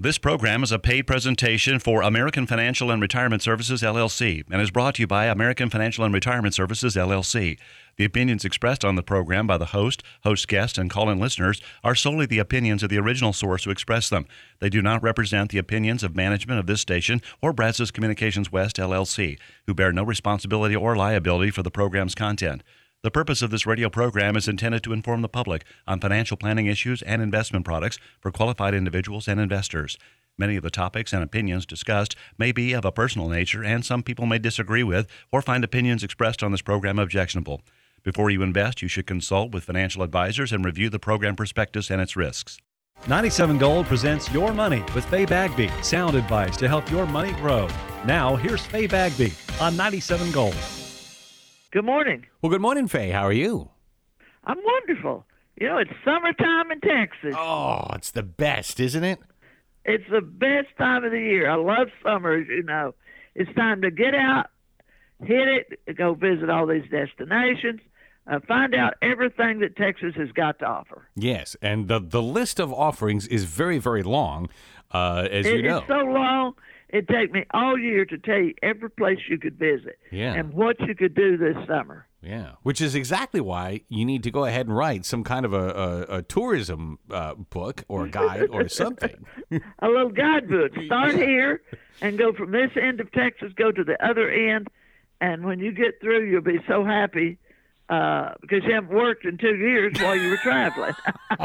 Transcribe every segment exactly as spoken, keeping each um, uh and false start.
This program is a paid presentation for American Financial and Retirement Services, L L C, and is brought to you by American Financial and Retirement Services, L L C. The opinions expressed on the program by the host, host guests, and call-in listeners are solely the opinions of the original source who expressed them. They do not represent the opinions of management of this station or Brazos Communications West, L L C, who bear no responsibility or liability for the program's content. The purpose of this radio program is intended to inform the public on financial planning issues and investment products for qualified individuals and investors. Many of the topics and opinions discussed may be of a personal nature, and some people may disagree with or find opinions expressed on this program objectionable. Before you invest, you should consult with financial advisors and review the program prospectus and its risks. ninety-seven Gold presents Your Money with Faye Bagby. Sound advice to help your money grow. Now, here's Faye Bagby on ninety-seven Gold. Good morning. Well, good morning, Faye. How are you? I'm wonderful. You know, it's summertime in Texas. Oh, it's the best, isn't it? It's the best time of the year. I love summer, as you know. It's time to get out, hit it, go visit all these destinations, uh, find out everything that Texas has got to offer. Yes, and the the list of offerings is very, very long, uh, as it, you know. It's so long, it'd take me all year to tell you every place you could visit Yeah. and what you could do this summer. Yeah, which is exactly why you need to go ahead and write some kind of a, a, a tourism uh, book or guide or something. A little guidebook. Start here and go from this end of Texas, go to the other end, and when you get through, you'll be so happy uh, because you haven't worked in two years while you were traveling.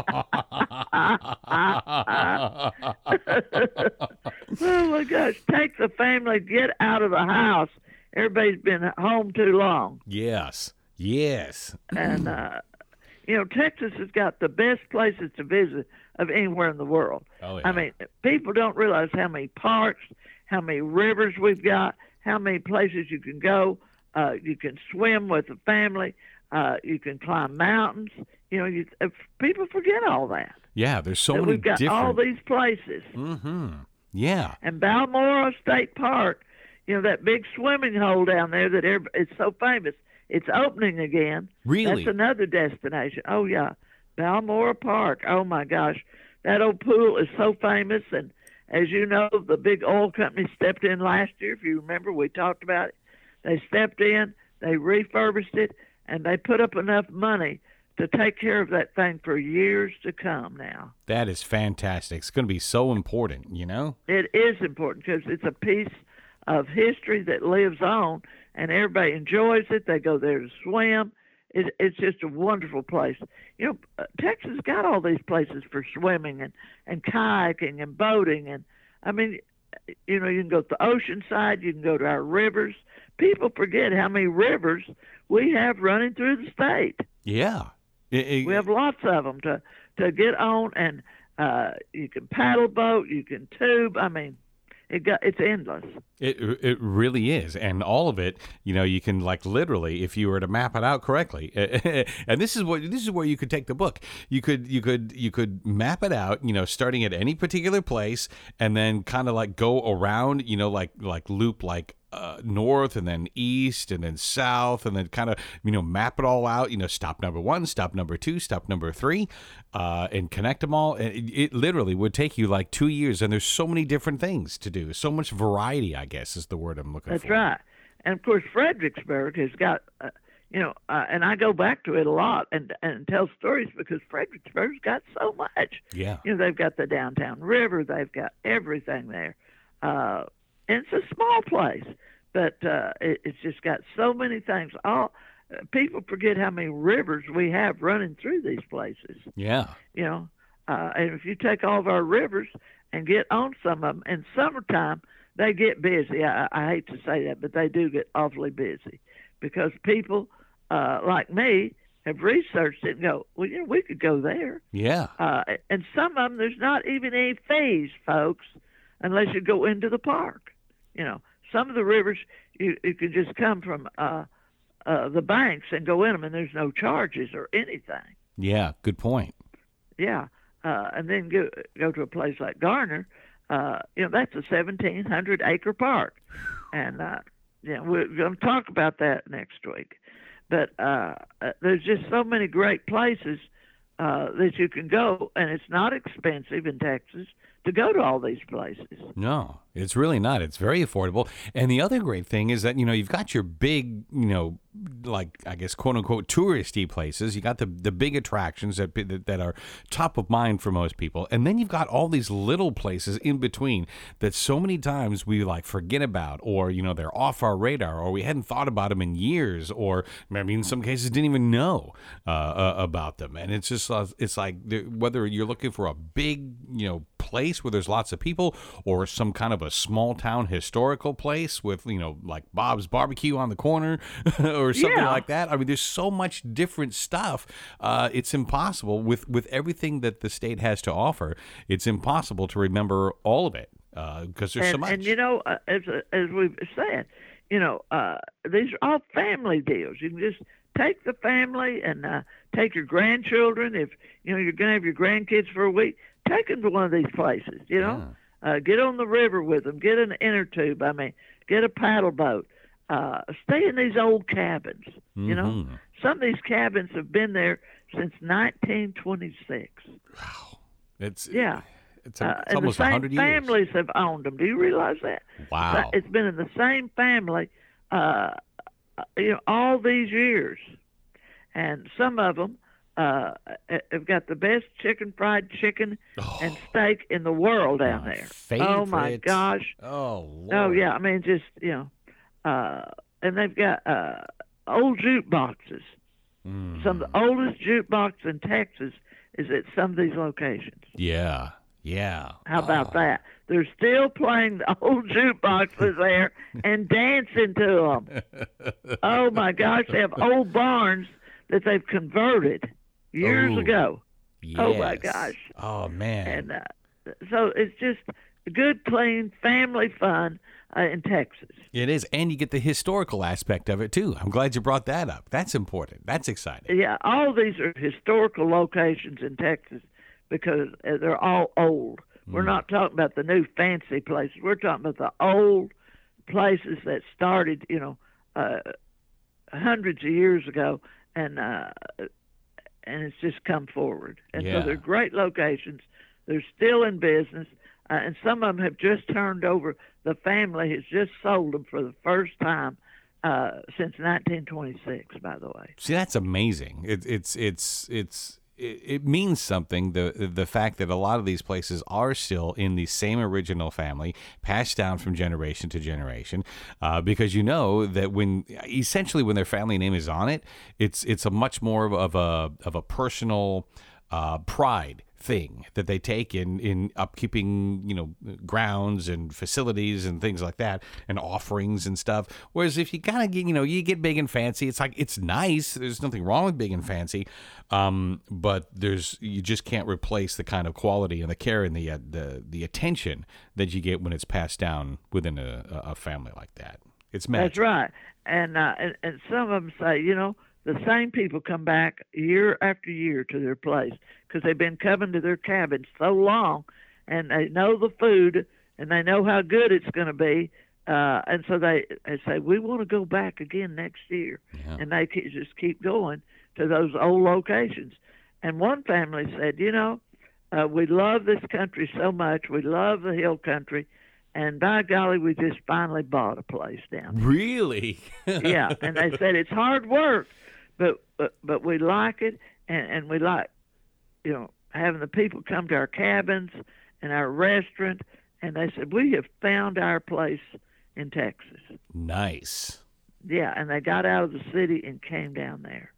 Oh, my gosh. Take the family, get out of the house. Everybody's been at home too long. Yes, yes. And, uh, you know, Texas has got the best places to visit of anywhere in the world. Oh, yeah. I mean, people don't realize how many parks, how many rivers we've got, how many places you can go. Uh, you can swim with the family. Uh, you can climb mountains. You know, you, uh, people forget all that. Yeah, there's so that many we've got different... all these places. Mm-hmm. Yeah. And Balmoral State Park, you know, that big swimming hole down there that every, it's so famous. It's opening again. Really? That's another destination. Oh, yeah. Balmoral Park. Oh, my gosh. That old pool is so famous. And as you know, the big oil company stepped in last year. If you remember, we talked about it. They stepped in, they refurbished it, and they put up enough money to take care of that thing for years to come now. That is fantastic. It's going to be so important, you know? It is important because it's a piece of history that lives on, and everybody enjoys it. They go there to swim. It, it's just a wonderful place. You know, uh, Texas got all these places for swimming and, and kayaking and boating. And, I mean, you know, you can go to the ocean side. You can go to our rivers. People forget how many rivers we have running through the state. Yeah. It, it, we have lots of them to, to get on, and uh, you can paddle boat, you can tube. I mean, it got it's endless. It it really is, and all of it, you know, you can like literally, if you were to map it out correctly, and this is what this is where you could take the book. You could you could you could map it out, you know, starting at any particular place, and then kind of like go around, you know, like like loop like. Uh, north and then east and then south and then kind of, you know, map it all out, you know, stop number one, stop number two, stop number three, uh, and connect them all. And it, it literally would take you like two years. And there's so many different things to do. So much variety, I guess, is the word I'm looking That's for. That's right. And of course, Fredericksburg has got, uh, you know, uh, and I go back to it a lot and and tell stories because Fredericksburg's got so much. Yeah. You know, they've got the downtown river. They've got everything there. Uh, And it's a small place, but uh, it, it's just got so many things. All uh, people forget how many rivers we have running through these places. Yeah. You know, uh, and if you take all of our rivers and get on some of them, in summertime, they get busy. I, I hate to say that, but they do get awfully busy because people uh, like me have researched it and go, well, you know, we could go there. Yeah. Uh, and some of them, there's not even any fees, folks, unless you go into the park. You know, some of the rivers, you, you can just come from uh, uh, the banks and go in them, and there's no charges or anything. Yeah, good point. Yeah, uh, and then go, go to a place like Garner. Uh, you know, that's a seventeen hundred acre park. And, uh, you know, we're going to talk about that next week. But uh, uh, there's just so many great places uh, that you can go, and it's not expensive in Texas to go to all these places. No, it's really not. It's very affordable. And the other great thing is that, you know, you've got your big, you know, like, I guess, quote unquote, touristy places. You got the the big attractions that, that that are top of mind for most people. And then you've got all these little places in between that so many times we like forget about, or, you know, they're off our radar, or we hadn't thought about them in years, or maybe in some cases didn't even know uh, uh, about them. And it's just, uh, it's like whether you're looking for a big, you know, place where there's lots of people, or some kind of a small town historical place with, you know, like Bob's Barbecue on the corner or something Yeah. like that. I mean, there's so much different stuff. Uh, it's impossible with, with everything that the state has to offer. It's impossible to remember all of it because uh, there's and, so much. And, you know, uh, as, as we've said, you know, uh, these are all family deals. You can just take the family and uh, take your grandchildren. If, you know, you're going to have your grandkids for a week, take them to one of these places, you know. Yeah. Uh, get on the river with them. Get an inner tube. I mean, get a paddle boat. Uh, stay in these old cabins, you mm-hmm. know. Some of these cabins have been there since nineteen twenty-six. Wow. It's Yeah. It's, a, uh, it's almost one hundred years. And the same families have owned them. Do you realize that? Wow. It's been in the same family, uh, you know, all these years. And some of them uh, have got the best chicken fried chicken oh. and steak in the world down my there. Favorite. Oh, my gosh. Oh, Lord. Oh, yeah. I mean, just, you know. Uh, and they've got uh, old jukeboxes. Mm. Some of the oldest jukebox in Texas is at some of these locations. Yeah, yeah. How about oh. that? They're still playing the old jukeboxes there and dancing to them. Oh, my gosh. They have old barns that they've converted years oh, ago. Yes. Oh, my gosh. Oh, man. And uh, so it's just good, clean, family fun. Uh, in Texas. It is, and you get the historical aspect of it, too. I'm glad you brought that up. That's important. That's exciting. Yeah, all these are historical locations in Texas because uh, they're all old. Mm. We're not talking about the new fancy places. We're talking about the old places that started, you know, uh, hundreds of years ago, and uh, and it's just come forward. And yeah. so they're great locations. They're still in business. Uh, and some of them have just turned over. The family has just sold them for the first time uh, since nineteen twenty-six. By the way, see, that's amazing. It, it's it's it's it, it means something. The the fact that a lot of these places are still in the same original family, passed down from generation to generation, uh, because you know that when essentially when their family name is on it, it's it's a much more of a of a personal uh, pride thing that they take in in upkeeping, you know, grounds and facilities and things like that, and offerings and stuff. Whereas if you kind of get, you know, you get big and fancy, it's like, it's nice. There's nothing wrong with big and fancy, um, but there's you just can't replace the kind of quality and the care and the uh, the the attention that you get when it's passed down within a, a family like that. It's magic. That's right. And, uh, and and some of them say, you know, the same people come back year after year to their place because they've been coming to their cabins so long, and they know the food and they know how good it's going to be, uh, and so they, they say, we want to go back again next year. Yeah. And they keep, just keep going to those old locations. And one family said, you know, uh, we love this country so much. We love the hill country. And by golly, we just finally bought a place down there. Really? Yeah, and they said it's hard work, but but, but we like it, and, and we like, you know, having the people come to our cabins and our restaurant, and they said, we have found our place in Texas. Nice. Yeah, and they got out of the city and came down there.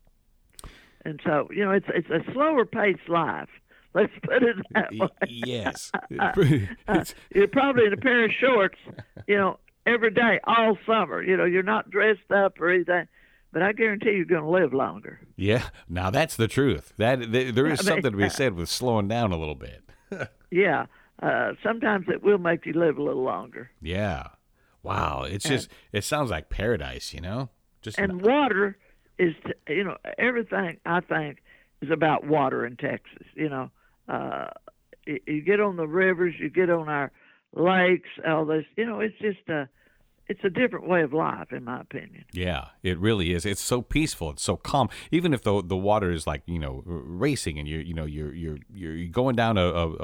And so, you know, it's it's a slower paced life. Let's put it that way. Yes. uh, uh, you're probably in a pair of shorts, you know, every day, all summer. You know, you're not dressed up or anything, but I guarantee you're going to live longer. Yeah. Now, that's the truth. That There is I mean, something to be said with slowing down a little bit. Yeah. Uh, sometimes it will make you live a little longer. Yeah. Wow. It's just, and, it sounds like paradise, you know? Just And water is, you know, everything, I think, is about water in Texas, you know. Uh, you, you get on the rivers, you get on our lakes, all this, you know, it's just a, it's a different way of life, in my opinion. Yeah, it really is. It's so peaceful. It's so calm. Even if the the water is like, you know, racing, and you're, you know, you're you're you're going down a, a, a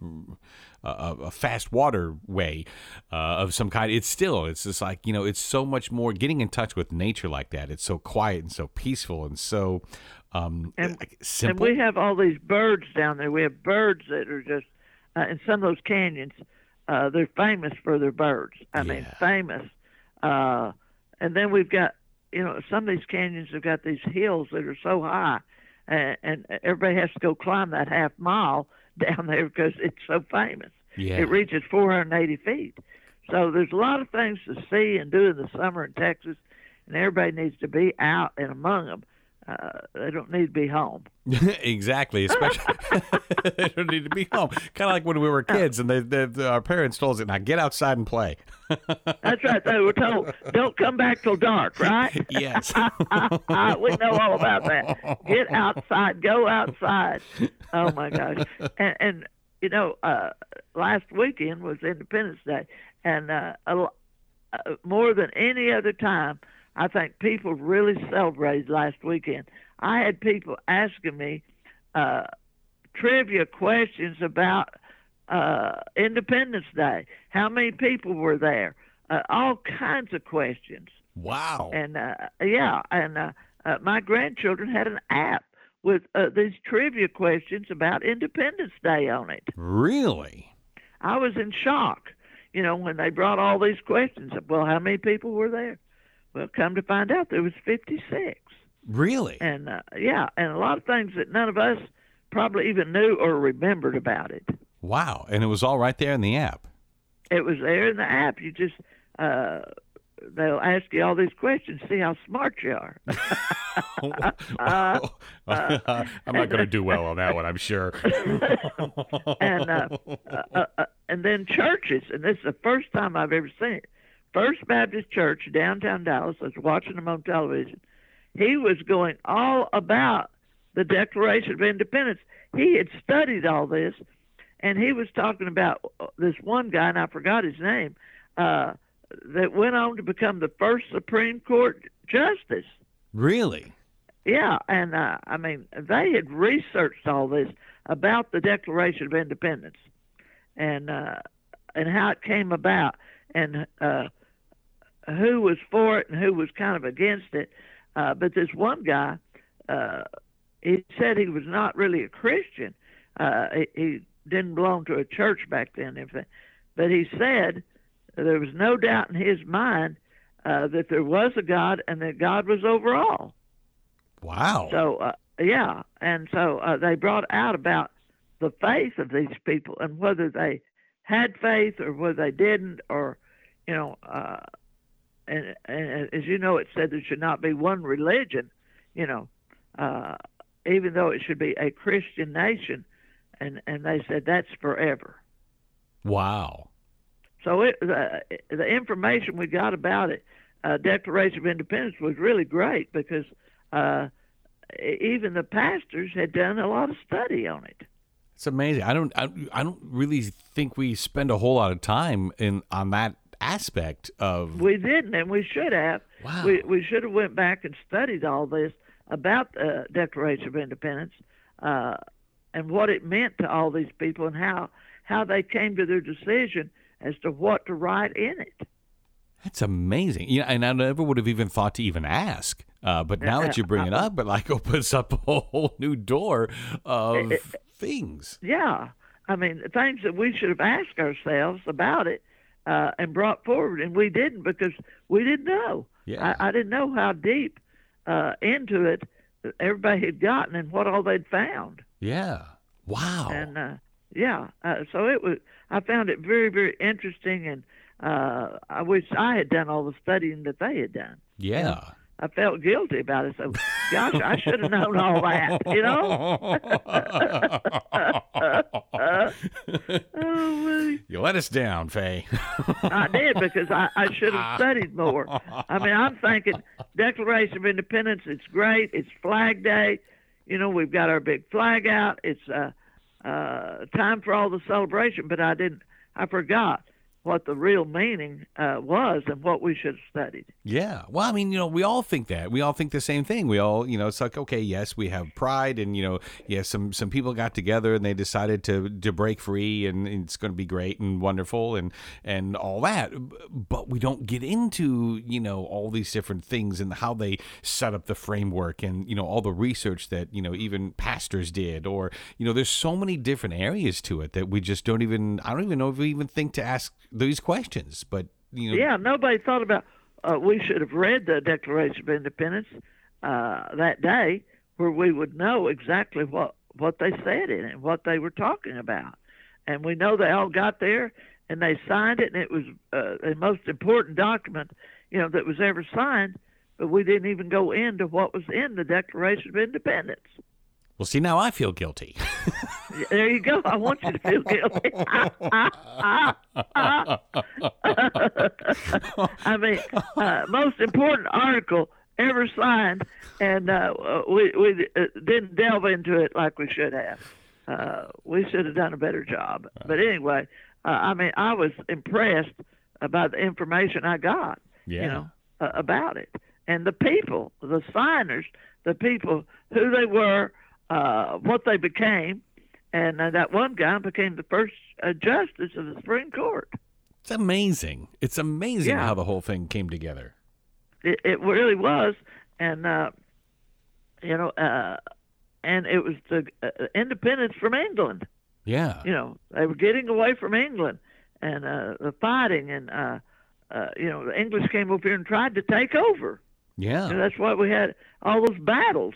a, a fast waterway uh, of some kind. It's still, it's just like, you know, it's so much more getting in touch with nature like that. It's so quiet and so peaceful and so um, and, like simple. And we have all these birds down there. We have birds that are just, uh, in some of those canyons, uh, they're famous for their birds. I Yeah. mean, famous. Uh, and then we've got, you know, some of these canyons have got these hills that are so high, and, and everybody has to go climb that half mile down there because it's so famous. Yeah. It reaches four hundred eighty feet. So there's a lot of things to see and do in the summer in Texas, and everybody needs to be out and among them. Uh, they don't need to be home. Exactly, especially they don't need to be home. Kind of like when we were kids, and they, they, our parents told us, "Now get outside and play." That's right. They were told, "Don't come back till dark." Right? Yes. We know all about that. Get outside. Go outside. Oh my gosh! And, and you know, uh, last weekend was Independence Day, and uh, a, uh, more than any other time, I think people really celebrated last weekend. I had people asking me uh, trivia questions about uh, Independence Day. How many people were there? Uh, all kinds of questions. Wow. And uh, yeah, and uh, uh, my grandchildren had an app with uh, these trivia questions about Independence Day on it. Really? I was in shock, you know, when they brought all these questions. Well, how many people were there? Well, come to find out, there was fifty-six. Really? And, uh, yeah, and a lot of things that none of us probably even knew or remembered about it. Wow. And it was all right there in the app. It was there in the app. You just, uh, they'll ask you all these questions, see how smart you are. uh, I'm not going to do well on that one, I'm sure. and, uh, uh, uh, and then churches, and this is the first time I've ever seen it. First Baptist Church, downtown Dallas. I was watching them on television. He was going all about the Declaration of Independence. He had studied all this, and he was talking about this one guy, and I forgot his name, uh, that went on to become the first Supreme Court justice. Really? Yeah, and uh, I mean, they had researched all this about the Declaration of Independence and uh, and how it came about, and uh, who was for it and who was kind of against it. Uh, but this one guy, uh, he said he was not really a Christian. Uh, he, he didn't belong to a church back then, and everything. But he said there was no doubt in his mind uh, that there was a God and that God was over all. Wow. So, uh, yeah, and so uh, they brought out about the faith of these people and whether they had faith or whether they didn't, or, you know, uh, and, and as you know, it said there should not be one religion, you know, uh, even though it should be a Christian nation, and, and they said that's forever. Wow. So it, the, the information we got about it, uh, Declaration of Independence, was really great because uh, even the pastors had done a lot of study on it. It's amazing. I don't. I, I don't really think we spend a whole lot of time in on that aspect of. We didn't, and we should have. Wow. We we should have went back and studied all this about the Declaration of Independence uh, and what it meant to all these people and how how they came to their decision as to what to write in it. That's amazing. You know, and I never would have even thought to even ask. Uh, but now that you bring it up, it like opens up a whole new door of it, things. Yeah. I mean, things that we should have asked ourselves about it uh, and brought forward, and we didn't because we didn't know. Yeah. I, I didn't know how deep uh, into it everybody had gotten and what all they'd found. Yeah. Wow. And, uh, yeah, uh, so it was. I found it very, very interesting, and uh, I wish I had done all the studying that they had done. Yeah. You know? I felt guilty about it. So, gosh, I should have known all that, you know? oh, you let us down, Faye. I did because I, I should have studied more. I mean, I'm thinking Declaration of Independence, it's great. It's Flag Day. You know, we've got our big flag out. It's uh, uh, time for all the celebration, but I didn't. I forgot what the real meaning uh, was and what we should have studied. Yeah. Well, I mean, you know, we all think that. We all think the same thing. We all, you know, it's like, okay, yes, we have pride, and, you know, yes, some some people got together and they decided to to break free, and it's going to be great and wonderful and and all that. But we don't get into, you know, all these different things and how they set up the framework, and, you know, all the research that, you know, even pastors did, or, you know, there's so many different areas to it that we just don't even, I don't even know if we even think to ask these questions. But, you know, yeah, nobody thought about. Uh, we should have read the Declaration of Independence uh, that day, where we would know exactly what what they said in it, what they were talking about. And we know they all got there and they signed it, and it was uh, the most important document, you know, that was ever signed. But we didn't even go into what was in the Declaration of Independence. well, see, now I feel guilty. There you go. I want you to feel guilty. I mean, uh, most important article ever signed, and uh, we we uh, didn't delve into it like we should have. Uh, we should have done a better job. But anyway, uh, I mean, I was impressed about the information I got. Yeah. You know, uh, about it, and the people, the signers, the people, who they were, uh, what they became. And uh, that one guy became the first uh, justice of the Supreme Court. It's amazing. It's amazing Yeah. how the whole thing came together. It, it really was. And, uh, you know, uh, and it was the uh, independence from England. Yeah. You know, they were getting away from England and uh, the fighting. And, uh, uh, you know, the English came over here and tried to take over. Yeah. And that's why we had all those battles.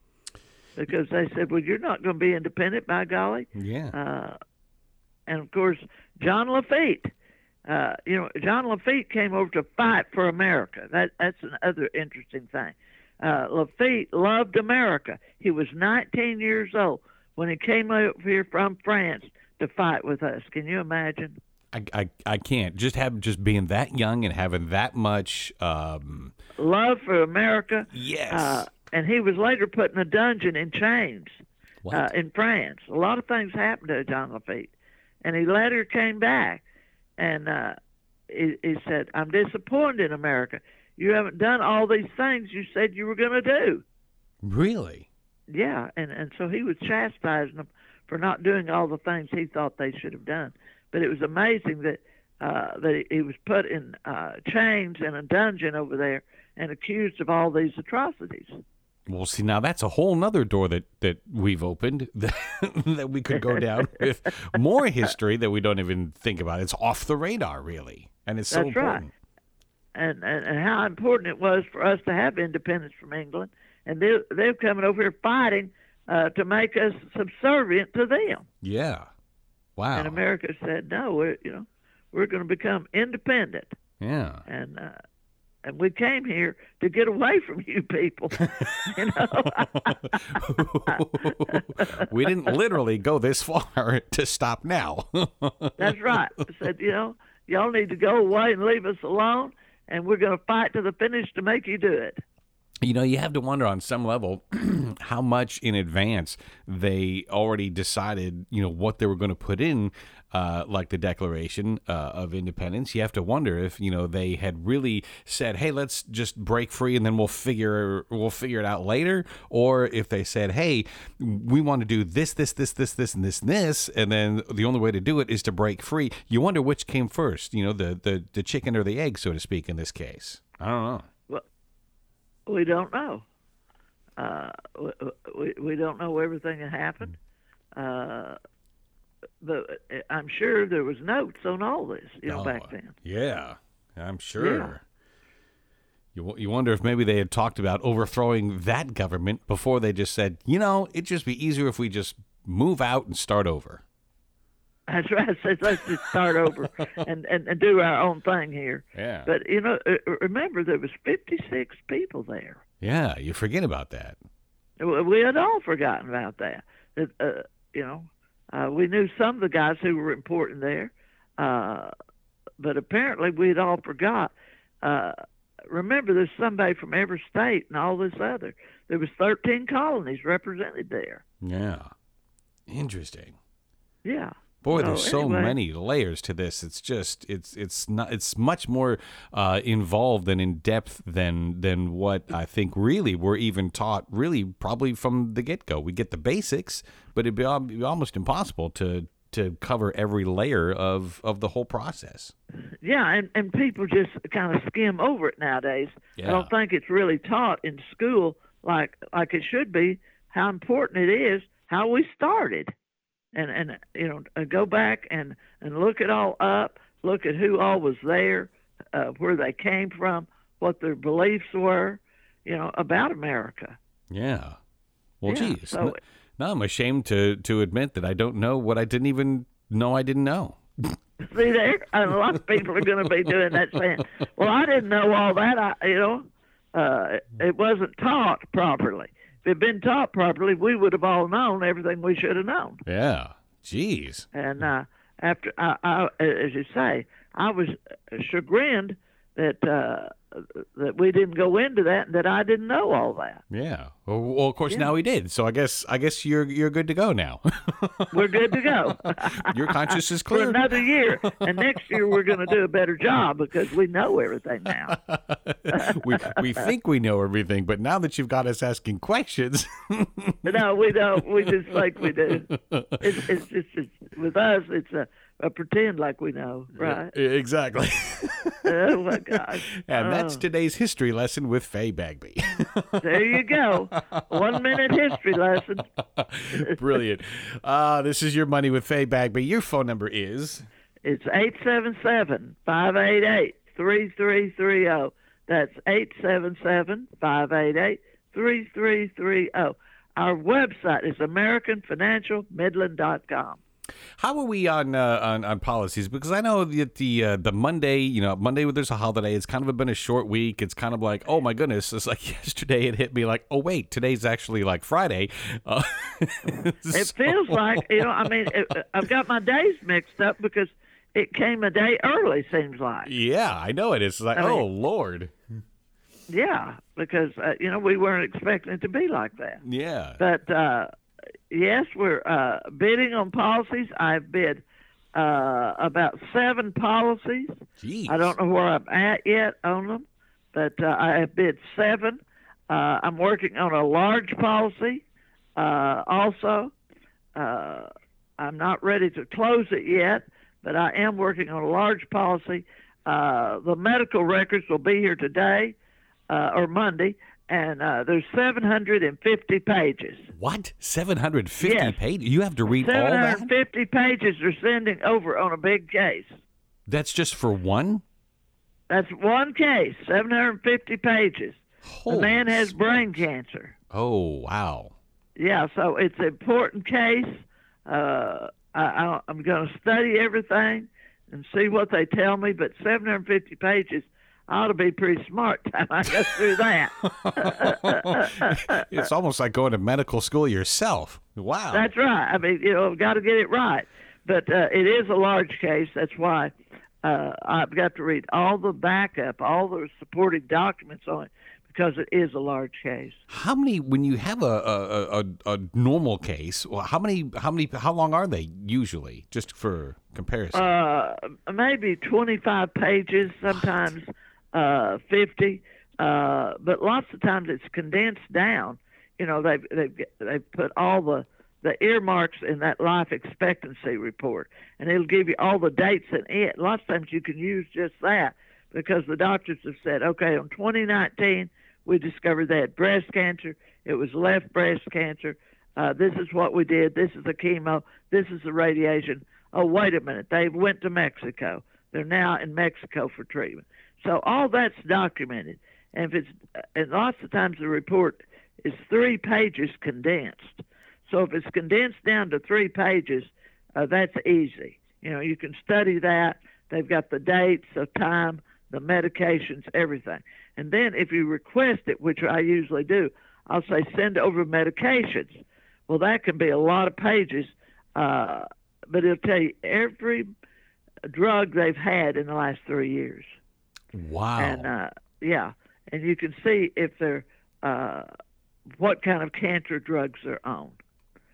Because they said, well, you're not going to be independent, by golly. Yeah. Uh, and, of course, John Lafitte. Uh, you know, John Lafitte came over to fight for America. That That's another interesting thing. Uh, Lafitte loved America. He was nineteen years old when he came over here from France to fight with us. Can you imagine? I, I, I can't. Just have just being that young and having that much um Love for America. Yes. Uh, and he was later put in a dungeon in chains What? uh, in France. A lot of things happened to John Lafitte. And he later came back, and uh, he, he said, I'm disappointed in America. You haven't done all these things you said you were going to do. Really? Yeah, and, and so he was chastising them for not doing all the things he thought they should have done. But it was amazing that uh, that he was put in uh, chains in a dungeon over there and accused of all these atrocities. Well, see, now that's a whole nother door that, that we've opened that, that we could go down with more history that we don't even think about. It's off the radar, really, and it's so That's right. important. And, and and how important it was for us to have independence from England, and they they're coming over here fighting uh, to make us subservient to them. Yeah. Wow. And America said, no, we're you know we're going to become independent, Yeah. and uh, and we came here to get away from you people. You know, We didn't literally go this far to stop now. that's right. I said, you know, y'all need to go away and leave us alone, and we're going to fight to the finish to make you do it. You know, you have to wonder on some level how much in advance they already decided, you know, what they were going to put in, uh, like the Declaration uh, of Independence. You have to wonder if, you know, they had really said, hey, let's just break free and then we'll figure we'll figure it out later. Or if they said, hey, we want to do this, this, this, this, this, and this, and this, and then the only way to do it is to break free. You wonder which came first, you know, the, the, the chicken or the egg, so to speak, in this case. I don't know. We don't know. Uh, we, we we don't know everything that happened, uh, but I'm sure there was notes on all this, you know, Oh, back then. Yeah, I'm sure. Yeah. You you wonder if maybe they had talked about overthrowing that government before they just said, you know, it'd just be easier if we just move out and start over. That's right. I said, let's just start over and, and, and do our own thing here. Yeah. But, you know, uh, remember, there was fifty-six people there. Yeah, you forget about that. We had all forgotten about that. That, uh, you know, uh, we knew some of the guys who were important there, uh, but apparently we had all forgot. Uh, remember, there's somebody from every state and all this other. There was thirteen colonies represented there. Yeah. Interesting. Yeah. Boy, So, there's so anyway. many layers to this. It's just it's it's not it's much more uh, involved and in depth than than what I think really we're even taught. Really, probably from the get go, we get the basics, but it'd be, al- be almost impossible to to cover every layer of of the whole process. Yeah, and, and people just kind of skim over it nowadays. Yeah. I don't think it's really taught in school like like it should be, how important it is, how we started. And, and you know, uh, go back and, and look it all up, look at who all was there, uh, where they came from, what their beliefs were, you know, about America. Yeah. Well, Yeah, geez. so- N- now I'm ashamed to to admit that I don't know what I didn't even know I didn't know. See there, and a lot of people are going to be doing that, saying, "Well, I didn't know all that." I, you know, uh, it wasn't taught properly. If it had been taught properly, we would have all known everything we should have known. Yeah. Jeez. And uh, after, I, I, as you say, I was chagrined that uh, that we didn't go into that, and that I didn't know all that. Yeah. Well, well of course Yeah. now we did. So I guess I guess you're you're good to go now. We're good to go. Your conscience is For clear. another year, and next year we're going to do a better job because we know everything now. we we think we know everything, but now that you've got us asking questions, No, we don't. We just think we do. It's, it's just it's, with us. It's a, a pretend like we know, right? exactly. Oh my gosh! And that's Oh, today's history lesson with Faye Bagby. there you go. One minute history lesson. Brilliant. Uh, this is Your Money with Faye Bagby. Your phone number is It's eight seven seven, five eight eight, three three three zero. That's eight seven seven, five eight eight, three three three zero. Our website is american financial midland dot com. How are we on uh, on on policies? Because I know that the uh, the Monday, you know, Monday when there's a holiday, it's kind of been a short week. It's kind of like, oh my goodness, it's like yesterday it hit me like, oh wait, today's actually like Friday. Uh, It feels like, you know, I mean, it, I've got my days mixed up because it came a day early, seems like. Yeah, I know it. It's like, I mean- oh Lord. Yeah, because, uh, you know, we weren't expecting it to be like that. Yeah. But, uh, yes, we're uh, bidding on policies. I've bid uh, about seven policies. Jeez. I don't know where I'm at yet on them, but uh, I have bid seven. Uh, I'm working on a large policy uh, also. Uh, I'm not ready to close it yet, but I am working on a large policy. Uh, the medical records will be here today uh, or Monday, and uh, there's seven hundred fifty pages. What? seven hundred fifty Yes. pages? You have to read all that? seven hundred fifty pages they're sending over on a big case. That's just for one? That's one case, seven hundred fifty pages. Holy the man has smokes. brain cancer. Oh, wow. Yeah, so it's an important case. Uh, I, I, I'm going to study everything and see what they tell me, but seven hundred fifty pages, I ought to be pretty smart time I go through that. It's almost like going to medical school yourself. Wow. That's right. I mean, you know, I've got to get it right. But uh, it is a large case. That's why uh, I've got to read all the backup, all the supporting documents on it, because it is a large case. How many when you have a a, a, a normal case? Well, how many how many how long are they usually? Just for comparison. Uh, maybe twenty-five pages, sometimes uh, fifty, uh, but lots of times it's condensed down. You know, they've they've they've put all the the earmarks in that life expectancy report, and it'll give you all the dates in it. Lots of times you can use just that because the doctors have said, okay, on twenty nineteen we discovered they had breast cancer. It was left breast cancer. Uh, this is what we did. This is the chemo. This is the radiation. Oh, wait a minute. They went to Mexico. They're now in Mexico for treatment. So all that's documented. And if it's, and lots of times the report is three pages condensed. So if it's condensed down to three pages, uh, that's easy. You know, you can study that. They've got the dates, the time, the medications, everything. And then if you request it, which I usually do, I'll say send over medications. Well, that can be a lot of pages, uh, but it'll tell you every drug they've had in the last three years. Wow. And, uh, yeah, and you can see if they're, uh, what kind of cancer drugs they're on.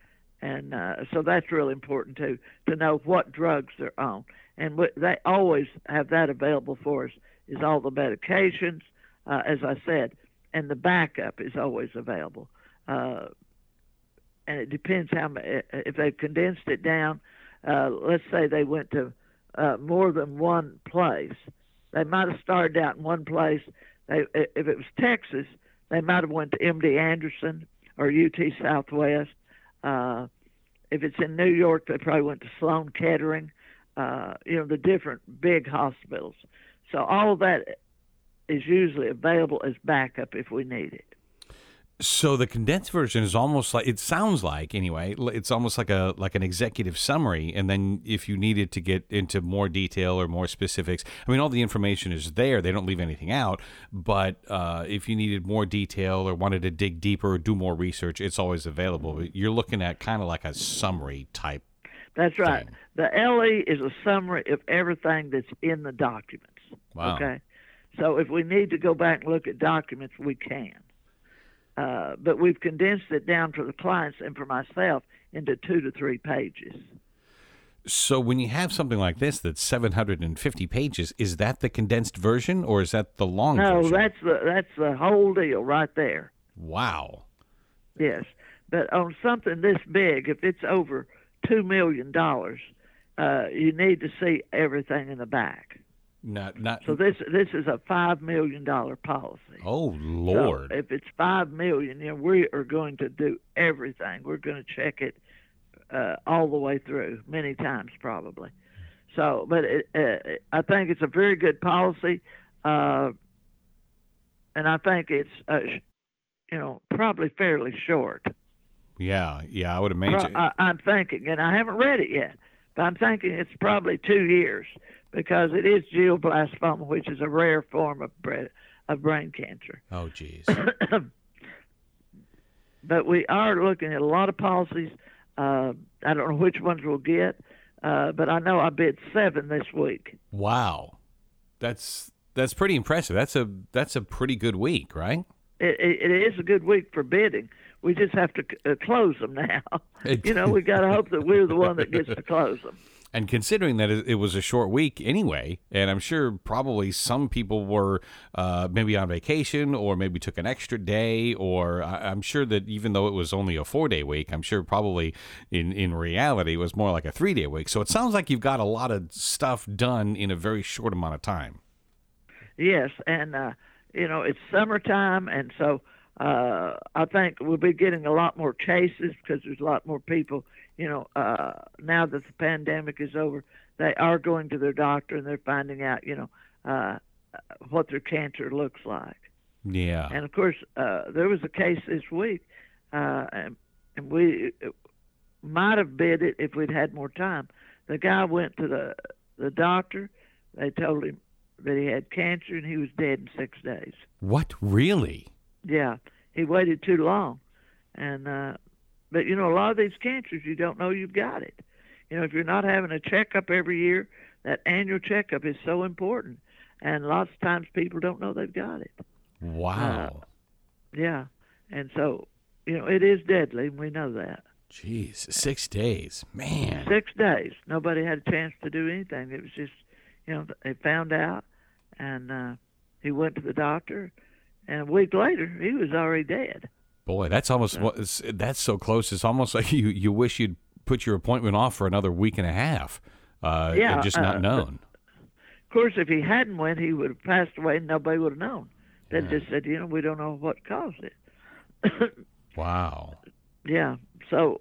And uh, so that's really important too, to know what drugs they're on. And what they always have that available for us is all the medications, uh, as I said, and the backup is always available. Uh, and it depends how if they've condensed it down. Uh, let's say they went to uh, more than one place. They might have started out in one place. They, if it was Texas, they might have went to M D Anderson or U T Southwest. Uh, if it's in New York, they probably went to Sloan Kettering. Uh, you know, the different big hospitals. So all of that is usually available as backup if we need it. So the condensed version is almost like, it sounds like anyway, it's almost like a like an executive summary, and then if you needed to get into more detail or more specifics, I mean, all the information is there. They don't leave anything out, but uh, if you needed more detail or wanted to dig deeper or do more research, it's always available. You're looking at kind of like a summary type. That's right. thing. The L E is a summary of everything that's in the documents. Wow. Okay? So if we need to go back and look at documents, we can. Uh, but we've condensed it down for the clients and for myself into two to three pages. So when you have something like this that's seven hundred fifty pages, is that the condensed version or is that the long no, version? No, that's the that's the whole deal right there. Wow. Yes, but on something this big, if it's over two million dollars, uh, you need to see everything in the back. Not, not. So this this is a five million dollar policy. Oh Lord! So if it's five million, you know, we are going to do everything. We're going to check it uh, all the way through, many times probably. So, but it, uh, I think it's a very good policy, uh, and I think it's uh, you know probably fairly short. Yeah, yeah, I would imagine. I, I'm thinking, and I haven't read it yet, but I'm thinking it's probably two years. Because it is glioblastoma, which is a rare form of brain, of brain cancer. Oh, geez. But we are looking at a lot of policies. Uh, I don't know which ones we'll get, uh, but I know I bid seven this week. Wow, that's that's pretty impressive. That's a that's a pretty good week, right? It, it, it is a good week for bidding. We just have to uh, close them now. It, you know, we got to hope that we're the one that gets to close them. And considering that it was a short week anyway, and I'm sure probably some people were uh, maybe on vacation or maybe took an extra day, or I'm sure that even though it was only a four-day week, I'm sure probably in, in reality it was more like a three-day week. So it sounds like you've got a lot of stuff done in a very short amount of time. Yes, and, uh, you know, it's summertime, and so uh, I think we'll be getting a lot more cases because there's a lot more people. You know, uh, now that the pandemic is over, they are going to their doctor and they're finding out, you know, uh, what their cancer looks like. Yeah. And of course, uh, there was a case this week, uh, and, and we might have bid it if we'd had more time. The guy went to the the doctor. They told him that he had cancer and he was dead in six days. What, really? Yeah, he waited too long, and. Uh, But, you know, a lot of these cancers, you don't know you've got it. You know, if you're not having a checkup every year, that annual checkup is so important. And lots of times people don't know they've got it. Wow. Uh, yeah. And so, you know, it is deadly, and we know that. Jeez, six days. Man. Six days. Nobody had a chance to do anything. It was just, you know, they found out, and uh, he went to the doctor, and a week later, he was already dead. Boy, that's almost that's so close. It's almost like you, you wish you'd put your appointment off for another week and a half, uh, yeah, and just not uh, known. Of course, if he hadn't went, he would have passed away, and nobody would have known. They yeah. just said, you know, we don't know what caused it. Wow. Yeah. So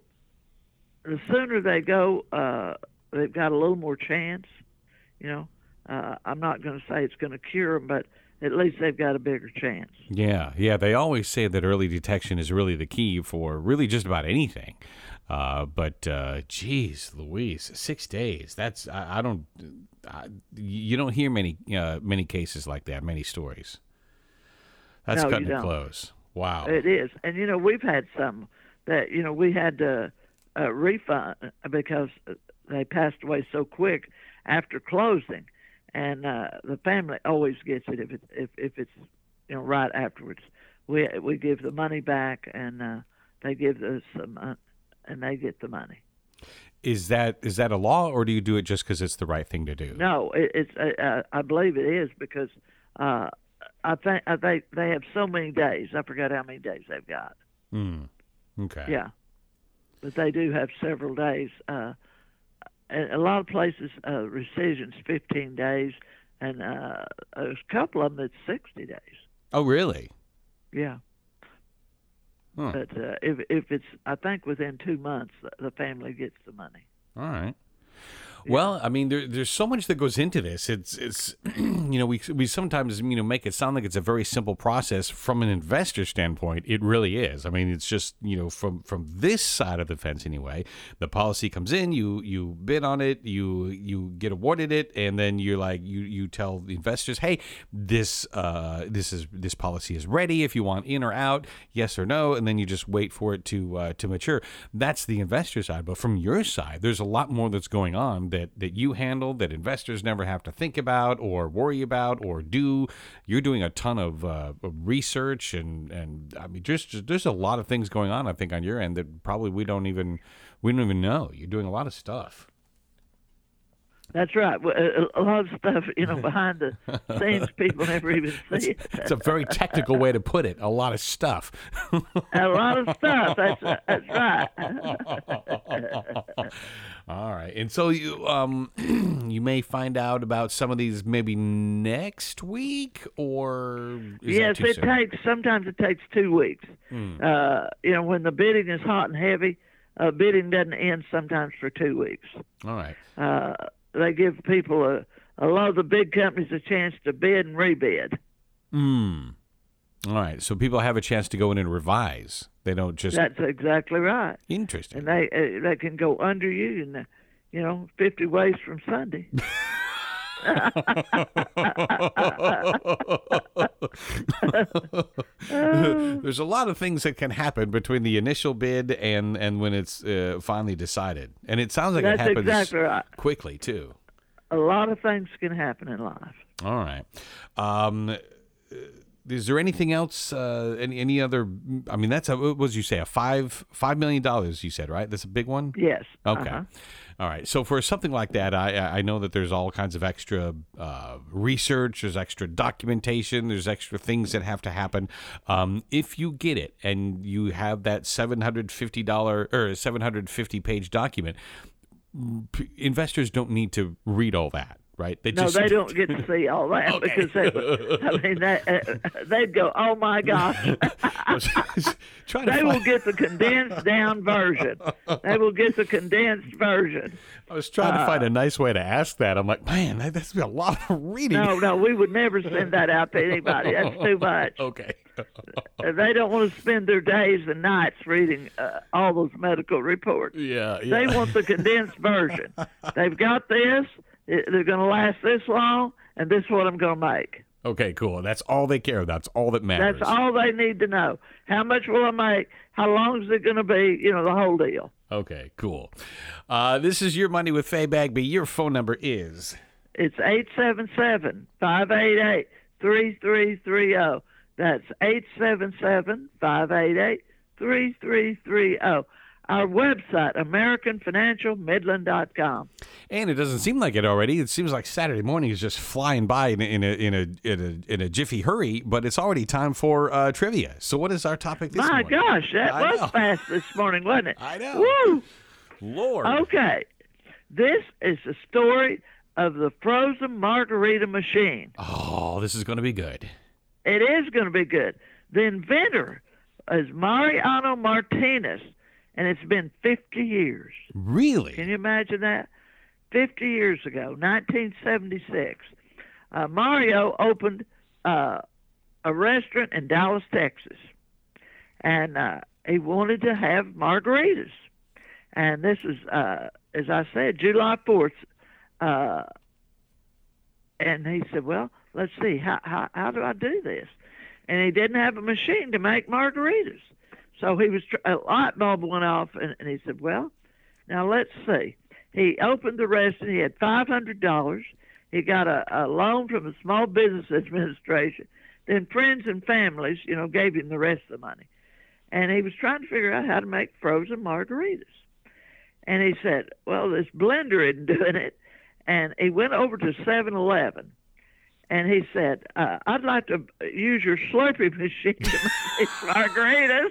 the sooner they go, uh, they've got a little more chance. You know, uh, I'm not going to say it's going to cure them, but at least they've got a bigger chance. Yeah, yeah. They always say that early detection is really the key for really just about anything. Uh, but, uh, geez, Louise, six days. That's I, I don't. I, you don't hear many uh, many cases like that. Many stories. That's no, cutting you it don't. close. Wow. It is, and you know we've had some that you know we had to uh, refund because they passed away so quick after closing. And uh, the family always gets it if it if if it's you know right afterwards. We we give the money back, and uh, they give us some uh, and they get the money. Is that is that a law, or do you do it just because it's the right thing to do? No, it, it's uh, I believe it is because uh, I think I think they have so many days. I forgot how many days they've got. Mm. Okay. Yeah, but they do have several days. Uh, and a lot of places, uh, rescission's fifteen days, and uh, there's a couple of them that's sixty days. Oh, really? Yeah. Huh. But uh, if if it's, I think within two months, the, the family gets the money. All right. Well, I mean, there, there's so much that goes into this. It's, it's, you know, we we sometimes, you know, make it sound like it's a very simple process. From an investor standpoint, it really is. I mean, it's just, you know, from from this side of the fence anyway. The policy comes in, you you bid on it, you you get awarded it, and then you're like, you you tell the investors, hey, this uh this is this policy is ready. If you want in or out, yes or no, and then you just wait for it to uh, to mature. That's the investor side. But from your side, there's a lot more that's going on that, that you handle that investors never have to think about or worry about or do. You're doing a ton of, uh, of research and, and I mean, just, just there's a lot of things going on, I think, on your end that probably we don't even we don't even know. You're doing a lot of stuff. That's right. A, a lot of stuff, you know, behind the scenes, people never even see it. It's a very technical way to put it. A lot of stuff. A lot of stuff. That's that's right. All right, and so you um you may find out about some of these maybe next week, or is yes, that too it soon? takes. Sometimes it takes two weeks. Hmm. Uh, you know, when the bidding is hot and heavy, uh, bidding doesn't end sometimes for two weeks. All right. Uh, they give people a a lot of the big companies a chance to bid and rebid. Hmm. All right, so people have a chance to go in and revise. They don't just. That's exactly right. Interesting. And they uh, they can go under you in, uh, you know, fifty ways from Sunday. There's a lot of things that can happen between the initial bid and, and when it's uh, finally decided. And it sounds like That's it happens exactly right. quickly, too. A lot of things can happen in life. All right. Um, is there anything else? Uh, any any other? I mean, that's a, what was you say a five five million dollars? You said, right? That's a big one. Yes. Okay. Uh-huh. All right. So for something like that, I I know that there's all kinds of extra uh, research, there's extra documentation, there's extra things that have to happen. Um, if you get it and you have that seven hundred fifty dollars or seven hundred fifty page document, p- investors don't need to read all that. Right? They No, just, they don't get to see all that Okay. because they, I mean, that, uh, they'd go, "Oh my gosh!" Trying to They find- will get the condensed down version. They will get the condensed version. I was trying to find a nice way to ask that. I'm like, man, that, that's a lot of reading. No, no, we would never send that out to anybody. That's too much. Okay. Uh, They don't want to spend their days and nights reading uh, all those medical reports. Yeah, yeah. They want the condensed version. They've got this. it- They're going to last this long, and this is what I'm going to make. Okay, cool. That's all they care about. That's all that matters. That's all they need to know. How much will I make? How long is it going to be? You know, the whole deal. Okay, cool. Uh, this is Your Money with Faye Bagby. Your phone number is... It's eight seven seven, five eight eight, three three three zero. That's eight seven seven, five eight eight, three three three zero. Our website, American Financial Midland dot com. And it doesn't seem like it already. It seems like Saturday morning is just flying by in a, in a, in a, in a, in a jiffy hurry, but it's already time for uh, trivia. So what is our topic this My morning? gosh, that I was know. fast this morning, wasn't it? I know. Woo! Lord. Okay. This is the story of the frozen margarita machine. Oh, this is going to be good. It is going to be good. The inventor is Mariano Martinez, and it's been fifty years. Really? Can you imagine that? fifty years ago, nineteen seventy-six, uh, Mario opened uh, a restaurant in Dallas, Texas, and uh, he wanted to have margaritas. And this is, uh, as I said, July fourth. Uh, and he said, well, let's see, how, how, how do I do this? And he didn't have a machine to make margaritas. So he was, tr- a light bulb went off, and, and he said, well, now let's see. He opened the restaurant. He had five hundred dollars. He got a, a loan from the Small Business Administration. Then friends and families, you know, gave him the rest of the money. and he was trying to figure out how to make frozen margaritas. And he said, well, this blender isn't doing it. And he went over to seven eleven, and he said, uh, I'd like to use your Slurpee machine to make these margaritas.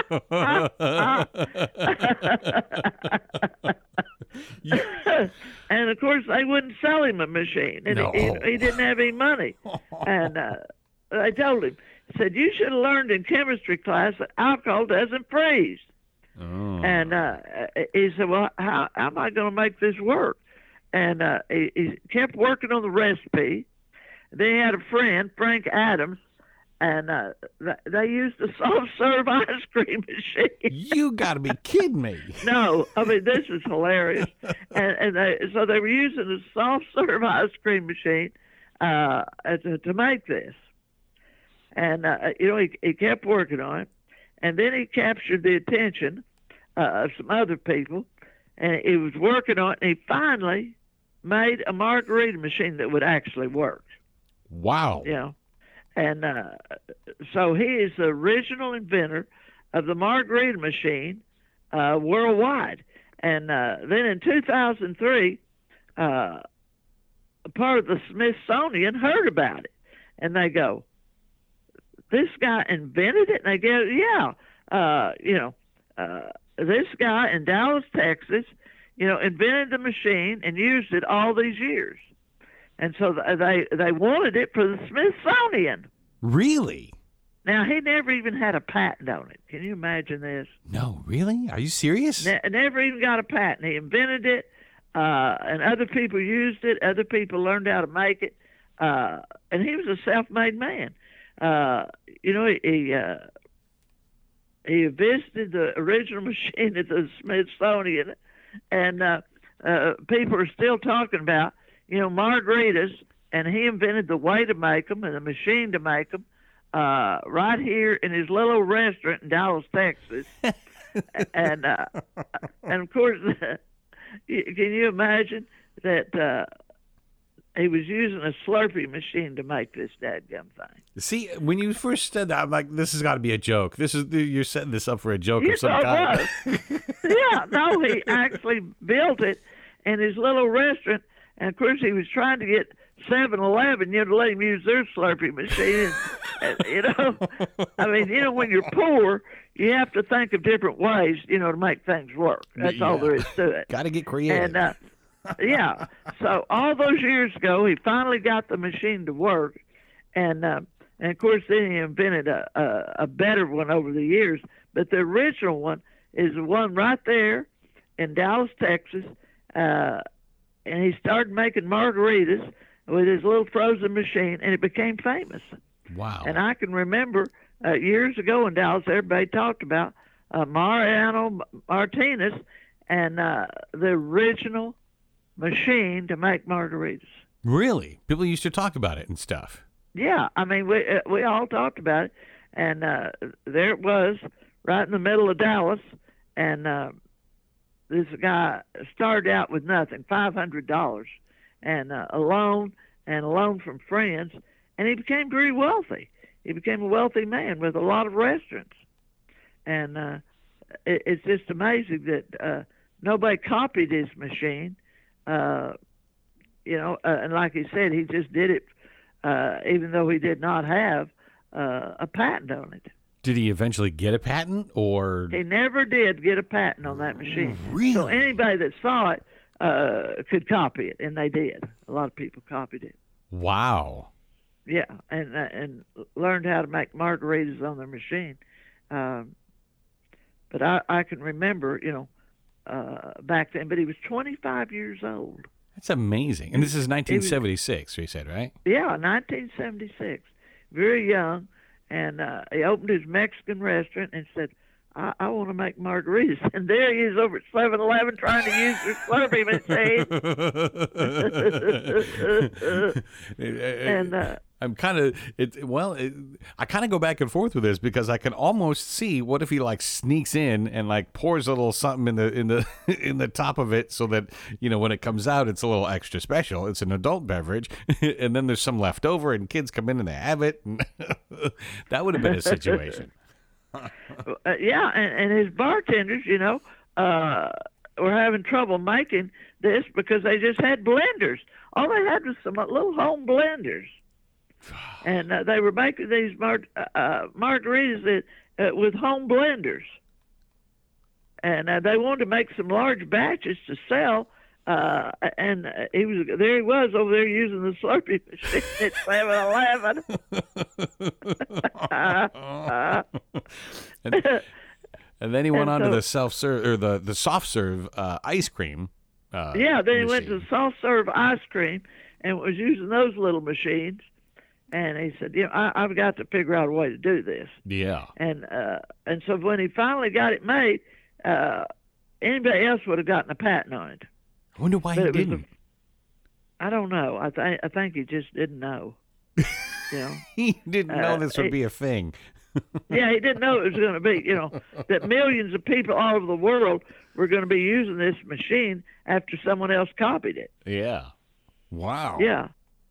And, of course, they wouldn't sell him a machine. And No. he, he didn't have any money. And uh, they told him, said, you should have learned in chemistry class that alcohol doesn't freeze. Oh. And uh, he said, well, how, how am I going to make this work? And uh, he, he kept working on the recipe. Then he had a friend, Frank Adams, and uh, th- they used a soft-serve ice cream machine. You got to be kidding me. No, I mean, this is hilarious. And, and they, so they were using a soft-serve ice cream machine uh, to, to make this. And, uh, you know, he, he kept working on it. And then he captured the attention uh, of some other people. And he was working on it. And he finally made a margarita machine that would actually work. Wow. You know. And uh, so he is the original inventor of the margarita machine uh, worldwide. And uh, then in two thousand three, uh, part of the Smithsonian heard about it. And they go, this guy invented it? And they go, yeah, uh, you know, uh, this guy in Dallas, Texas, you know, invented the machine and used it all these years. And so they they wanted it for the Smithsonian. Really? Now, he never even had a patent on it. Can you imagine this? No, really? Are you serious? Ne- never even got a patent. He invented it, uh, and other people used it. Other people learned how to make it. Uh, and he was a self-made man. Uh, you know, he he, uh, he visited the original machine at the Smithsonian, and uh, uh, people are still talking about, you know, margaritas, and he invented the way to make them and the machine to make them uh, right here in his little restaurant in Dallas, Texas. and uh, and of course, can you imagine that uh, he was using a Slurpee machine to make this dadgum thing? See, when you first said that, I'm like, this has got to be a joke. This is you're setting this up for a joke Yes, of some I kind. was. Yeah, no, he actually built it in his little restaurant, and of course he was trying to get seven eleven, you know, to let him use their Slurpee machine. And, and, you know, I mean, you know, when you're poor, you have to think of different ways, you know, to make things work. That's all Yeah. there is to it. Got to get creative. And uh, yeah, so all those years ago, he finally got the machine to work, and uh, and of course then he invented a, a a better one over the years. But the original one is the one right there in Dallas, Texas, uh, and he started making margaritas with his little frozen machine, and it became famous. Wow. And I can remember uh, years ago in Dallas, everybody talked about uh, Mariano Martinez and uh, the original machine to make margaritas. Really? People used to talk about it and stuff. Yeah, I mean, we uh, we all talked about it, and uh, there it was, right in the middle of Dallas, and uh, this guy started out with nothing, five hundred dollars, and uh, a loan, and a loan from friends, and he became very wealthy. He became a wealthy man with a lot of restaurants, and uh, it, it's just amazing that uh, nobody copied his machine. Uh, you know, uh, and like he said, he just did it, uh, even though he did not have uh, a patent on it. Did he eventually get a patent, or He never did get a patent on that machine. Really? So anybody that saw it uh, could copy it, and they did. A lot of people copied it. wow? Yeah, and uh, and learned how to make margaritas on their machine. Um, but I, I can remember, you know, uh, back then. But he was twenty-five years old. That's amazing. And this is nineteen seventy-six, you said, right? Yeah, nineteen seventy-six. Very young, and uh, he opened his Mexican restaurant and said, I, I want to make margaritas. And there he is over at seven eleven trying to use his Slurpee machine. and uh, I'm kind of it. Well, it, I kind of go back and forth with this because I can almost see what if he like sneaks in and like pours a little something in the in the in the top of it so that, you know, when it comes out it's a little extra special. It's an adult beverage, and then there's some left over and kids come in and they have it. And that would have been a situation. uh, yeah, and, and his bartenders, you know, uh, were having trouble making this because they just had blenders. All they had was some little home blenders. And uh, they were making these mar- uh, margaritas that, uh, with home blenders. And uh, they wanted to make some large batches to sell. Uh, and he was there. He was over there using the Slurpee machine at seven eleven. and, and then he went And on so- to the self serve or the the soft serve uh, ice cream. Uh, Yeah, then he went to machine. soft serve ice cream and was using those little machines. And he said, "You know, I, I've got to figure out a way to do this." Yeah. And uh, and so when he finally got it made, uh, anybody else would have gotten a patent on it. I wonder why But he it was didn't. I don't know. I think I think he just didn't know. You know. He didn't know uh, this would it- be a thing. Yeah, he didn't know it was going to be, you know, that millions of people all over the world were going to be using this machine after someone else copied it. Yeah. Wow. Yeah.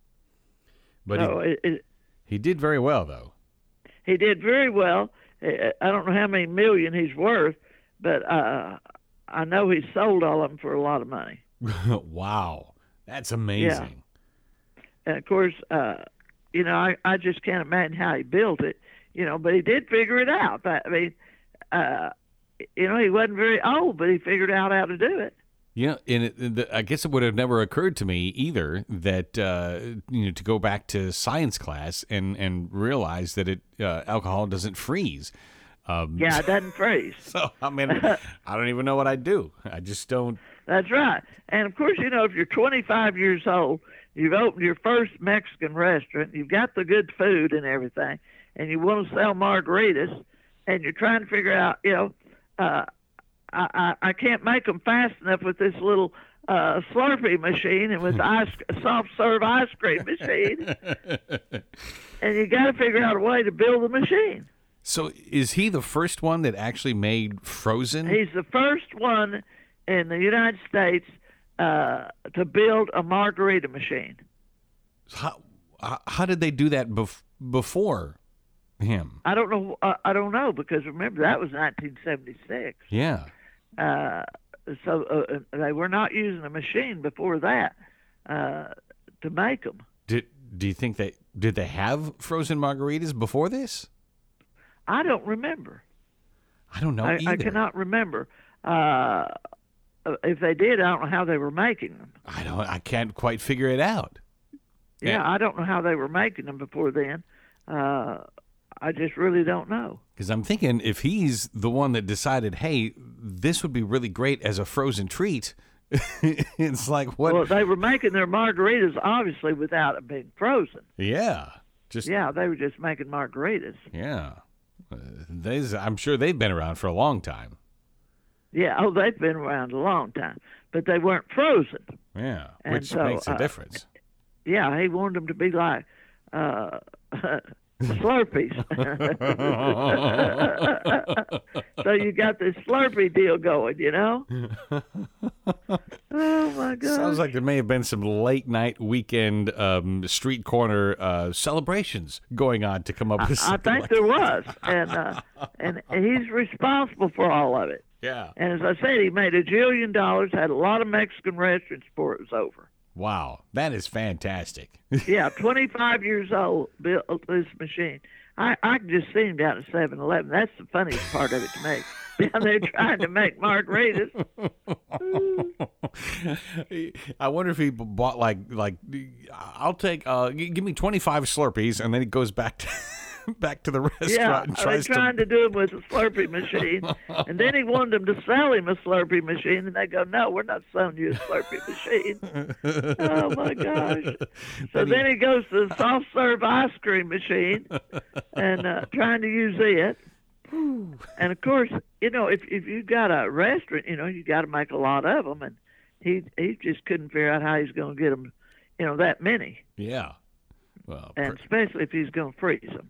But so he, it, it, he did very well, though. he did very well. Uh, I don't know how many million he's worth, but uh, I know he sold all of them for a lot of money. Wow. That's amazing. And of course, uh, you know, I, I just can't imagine how he built it, you know, but he did figure it out. I mean, uh, you know, he wasn't very old, but he figured out how to do it. Yeah, and it, the, I guess it would have never occurred to me either that uh, you know to go back to science class and, and realize that it uh, alcohol doesn't freeze. Um, Yeah, it doesn't freeze. So I mean, I don't even know what I'd do. I just don't. That's right. And of course, you know, if you're twenty-five years old, you've opened your first Mexican restaurant, you've got the good food and everything, and you want to sell margaritas, and you're trying to figure out, you know, uh, I, I, I can't make them fast enough with this little uh, Slurpee machine and with the ice, soft serve ice cream machine, and you got to figure out a way to build the machine. So is he the first one that actually made frozen? He's the first one in the United States uh, to build a margarita machine. How, how how did they do that bef- before him? I don't know. Uh, I don't know because remember that was nineteen seventy-six. Yeah. Uh, so uh, they were not using a machine before that uh, to make them. Did do you think they did they have frozen margaritas before this? I don't remember. I don't know I, either. I cannot remember. Uh, if they did, I don't know how they were making them. I don't. I can't quite figure it out. Yeah, Yeah. I don't know how they were making them before then. Uh, I just really don't know. Because I'm thinking if he's the one that decided, hey, this would be really great as a frozen treat, it's like what? Well, they were making their margaritas obviously without it being frozen. yeah, just yeah. Yeah, they were just making margaritas. Uh, these, I'm sure they've been around for a long time. Yeah, oh, they've been around a long time, but they weren't frozen. Yeah, And which so, makes a uh, difference. Yeah, he wanted them to be like uh, Slurpees. So you got this Slurpee deal going, you know? Oh, my God. Sounds like there may have been some late night weekend um, street corner uh, celebrations going on to come up with I something think like there was, and uh, and he's responsible for all of it. Yeah. And as I said, he made a jillion dollars, had a lot of Mexican restaurants before it was over. Wow, that is fantastic. Yeah, twenty-five years old, built this machine. I, I can just see him down at seven eleven. That's the funniest part of it to me. Down there trying to make margaritas. I wonder if he b- bought like like I'll take uh g- give me twenty-five Slurpees, and then he goes back to back to the restaurant Yeah, and they're tries trying to. to do it with a Slurpee machine. And then he wanted them to sell him a Slurpee machine, and they go, no, we're not selling you a Slurpee machine. Oh, my gosh. So Then he- then he goes to the soft serve ice cream machine and uh, trying to use it. And, of course, you know, if, if you've got a restaurant, you know, you got to make a lot of them. And he, he just couldn't figure out how he's going to get them, you know, that many. Yeah. Well, And especially if he's going to freeze them.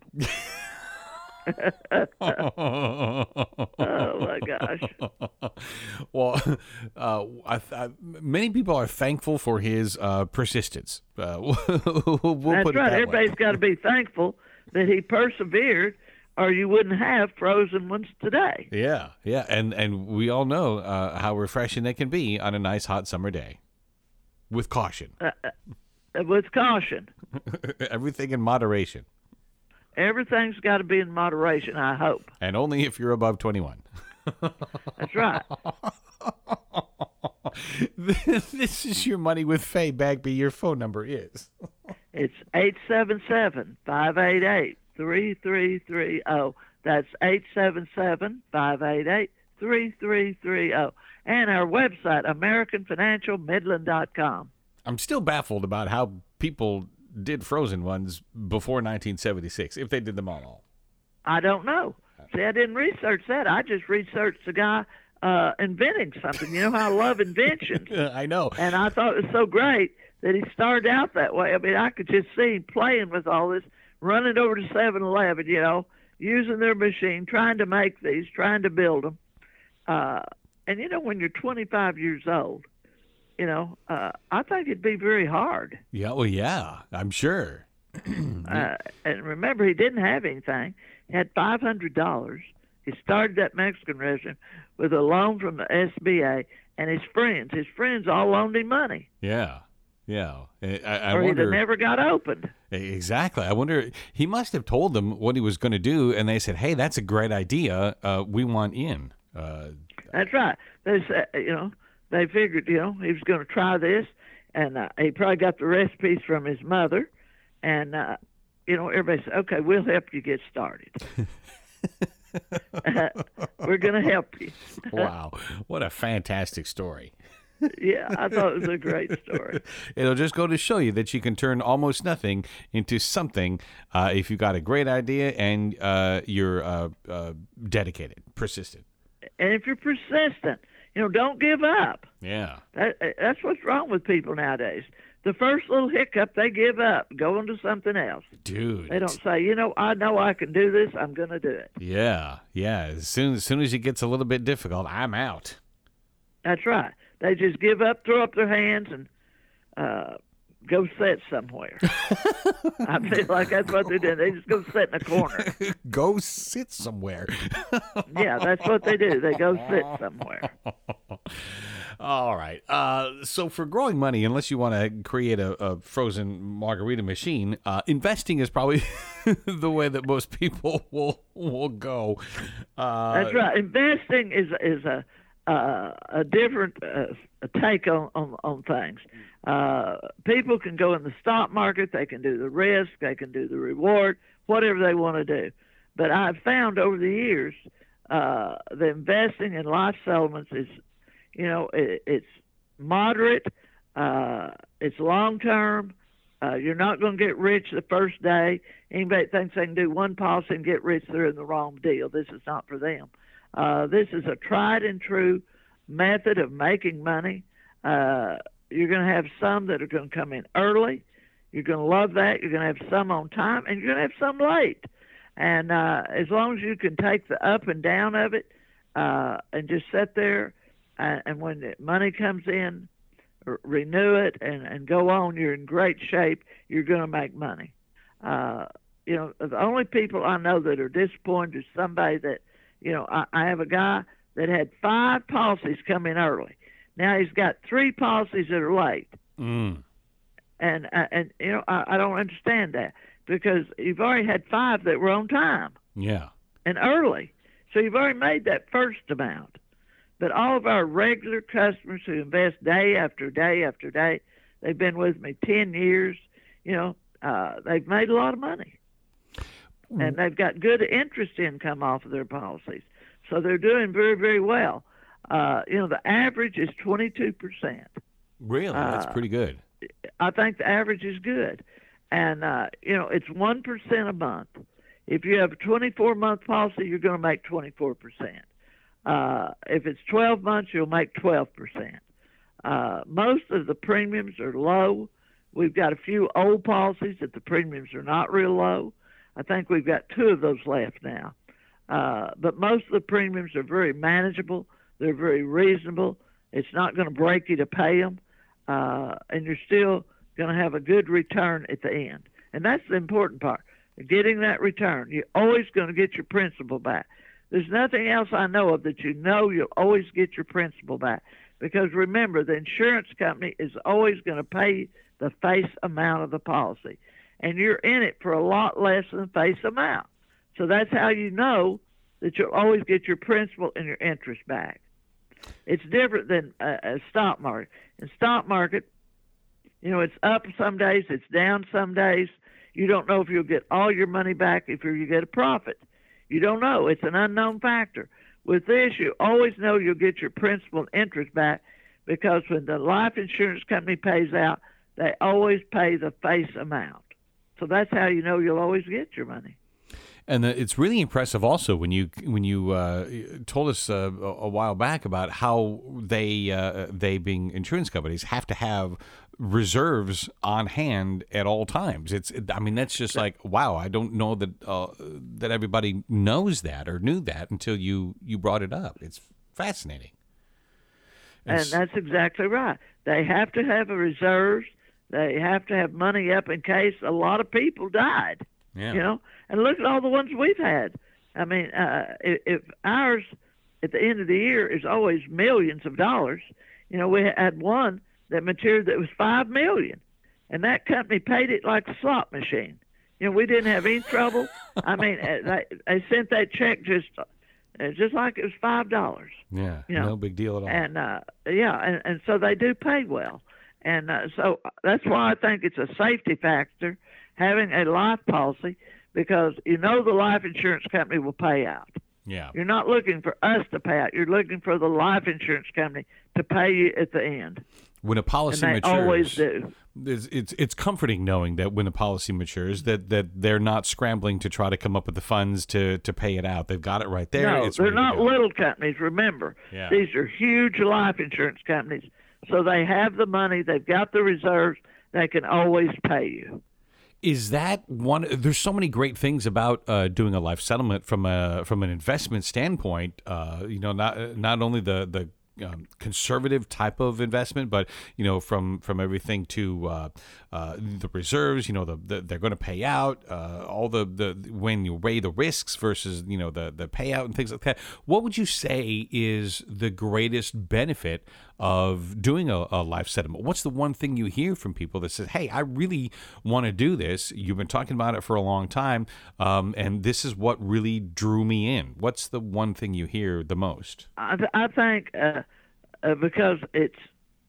Oh my gosh! well, uh, I, I, many people are thankful for his uh, persistence. Uh, we'll That's put it right. that Everybody's way. got to be thankful that he persevered or you wouldn't have frozen ones today. Yeah, yeah, and and we all know uh, how refreshing they can be on a nice hot summer day, with caution. Uh, uh, with caution. Everything in moderation. Everything's got to be in moderation, I hope. And only if you're above twenty-one. That's right. This is Your Money with Faye Bagby. Your phone number is? It's eight seven seven, five eight eight, three three three zero. That's eight seven seven, five eight eight, three three three zero. And our website, American Financial Midland dot com. I'm still baffled about how people did frozen ones before nineteen seventy-six, if they did them all. I don't know. See, I didn't research that. I just researched the guy uh, inventing something. You know how I love inventions. I know. And I thought it was so great that he started out that way. I mean, I could just see him playing with all this, running over to seven eleven, you know, using their machine, trying to make these, trying to build them. Uh, and, you know, when you're twenty-five years old, you know, uh, I think it'd be very hard. Yeah, well, yeah, I'm sure. uh, and remember, he didn't have anything. He had five hundred dollars. He started that Mexican restaurant with a loan from the S B A, and his friends, his friends all loaned him money. Yeah, yeah. I, I or wonder, he'd have never got opened. Exactly. I wonder, he must have told them what he was going to do, and they said, hey, that's a great idea. Uh, we want in. Uh, That's right. They said, you know, they figured, you know, he was going to try this, and uh, he probably got the recipes from his mother, and, uh, you know, everybody said, okay, we'll help you get started. We're going to help you. Wow. What a fantastic story. Yeah, I thought it was a great story. It'll just go to show you that you can turn almost nothing into something uh, if you've got a great idea and uh, you're uh, uh, dedicated, persistent. And if you're persistent, you know, don't give up. Yeah. That, that's what's wrong with people nowadays. The first little hiccup, they give up, go on to something else. Dude. They don't say, you know, I know I can do this, I'm going to do it. Yeah, yeah. As soon, as soon as it gets a little bit difficult, I'm out. That's right. They just give up, throw up their hands, and uh, go sit somewhere. I feel like that's what they're doing. They just go sit in a corner. Go sit somewhere. Yeah, that's what they do. They go sit somewhere. All right. Uh, so for growing money, unless you want to create a, a frozen margarita machine, uh, investing is probably the way that most people will will go. Uh, That's right. Investing is is a uh, a different uh, take on, on on things. Uh, people can go in the stock market. They can do the risk. They can do the reward. Whatever they want to do. But I've found over the years, uh, the investing in life settlements is, you know, it, it's moderate, uh, it's long term. Uh, you're not going to get rich the first day. Anybody thinks they can do one policy and get rich, they're in the wrong deal. This is not for them. Uh, this is a tried and true method of making money. Uh, you're going to have some that are going to come in early. You're going to love that. You're going to have some on time, and you're going to have some late. And uh, as long as you can take the up and down of it uh, and just sit there, uh, and when the money comes in, r- renew it and, and go on, you're in great shape. You're going to make money. Uh, you know, the only people I know that are disappointed is somebody that, you know, I, I have a guy that had five policies come in early. Now he's got three policies that are late. Mm. And, uh, and you know, I, I don't understand that because you've already had five that were on time. Yeah. And early. So you've already made that first amount. But all of our regular customers who invest day after day after day, they've been with me ten years, you know, uh, they've made a lot of money. And they've got good interest income off of their policies. So they're doing very, very well. Uh, you know, the average is twenty-two percent. Really? That's Uh, pretty good. I think the average is good. And, uh, you know, it's one percent a month. If you have a twenty-four month policy, you're going to make twenty-four percent. Uh, if it's twelve months, you'll make twelve percent. Uh, most of the premiums are low. We've got a few old policies that the premiums are not real low. I think we've got two of those left now. Uh, but most of the premiums are very manageable. They're very reasonable. It's not going to break you to pay them. Uh, and you're still going to have a good return at the end. And that's the important part. getting that return. You're always going to get your principal back. There's nothing else I know of that you know you'll always get your principal back. Because remember, the insurance company is always going to pay the face amount of the policy. And you're in it for a lot less than the face amount. So that's how you know that you'll always get your principal and your interest back. It's different than a, a stock market. In stock market, you know, it's up some days, it's down some days. You don't know if you'll get all your money back if you get a profit. You don't know. It's an unknown factor. With this, you always know you'll get your principal and interest back because when the life insurance company pays out, they always pay the face amount. So that's how you know you'll always get your money. And the, it's really impressive also when you when you uh, told us uh, a while back about how they uh, they being insurance companies have to have reserves on hand at all times. It's I mean that's just like wow. I don't know that uh, that everybody knows that or knew that until you you brought it up. It's fascinating. And It's, that's exactly right. They have to have a reserves. They have to have money up in case a lot of people died. yeah. You know, and look at all the ones we've had. I mean, uh, if, if ours at the end of the year is always millions of dollars, you know, we had one that matured that was five million, and that company paid it like a slot machine. You know, we didn't have any trouble. I mean, uh, they, they sent that check just uh, just like it was five dollars. Yeah, you know, no big deal at all. And uh, yeah, and, and so they do pay well, and uh, so that's why I think it's a safety factor having a life policy, because you know the life insurance company will pay out. Yeah. You're not looking for us to pay out. You're looking for the life insurance company to pay you at the end. When a policy And they matures, always do. It's, it's it's comforting knowing that when a policy matures, that, that they're not scrambling to try to come up with the funds to, to pay it out. They've got it right there. No, It's they're ready to not go. little companies. Remember, Yeah. these are huge life insurance companies. So they have the money. They've got the reserves. They can always pay you. Is that one? There's so many great things about uh, doing a life settlement from a from an investment standpoint. Uh, you know, not not only the the um, conservative type of investment, but you know, from from everything to uh, uh, the reserves. You know, the, the they're going to pay out uh, all the, the when you weigh the risks versus you know the the payout and things like that. What would you say is the greatest benefit of doing a, a life settlement? What's the one thing you hear from people that says, hey, I really want to do this. You've been talking about it for a long time, um, and this is what really drew me in. What's the one thing you hear the most? I, th- I think uh, uh, because it's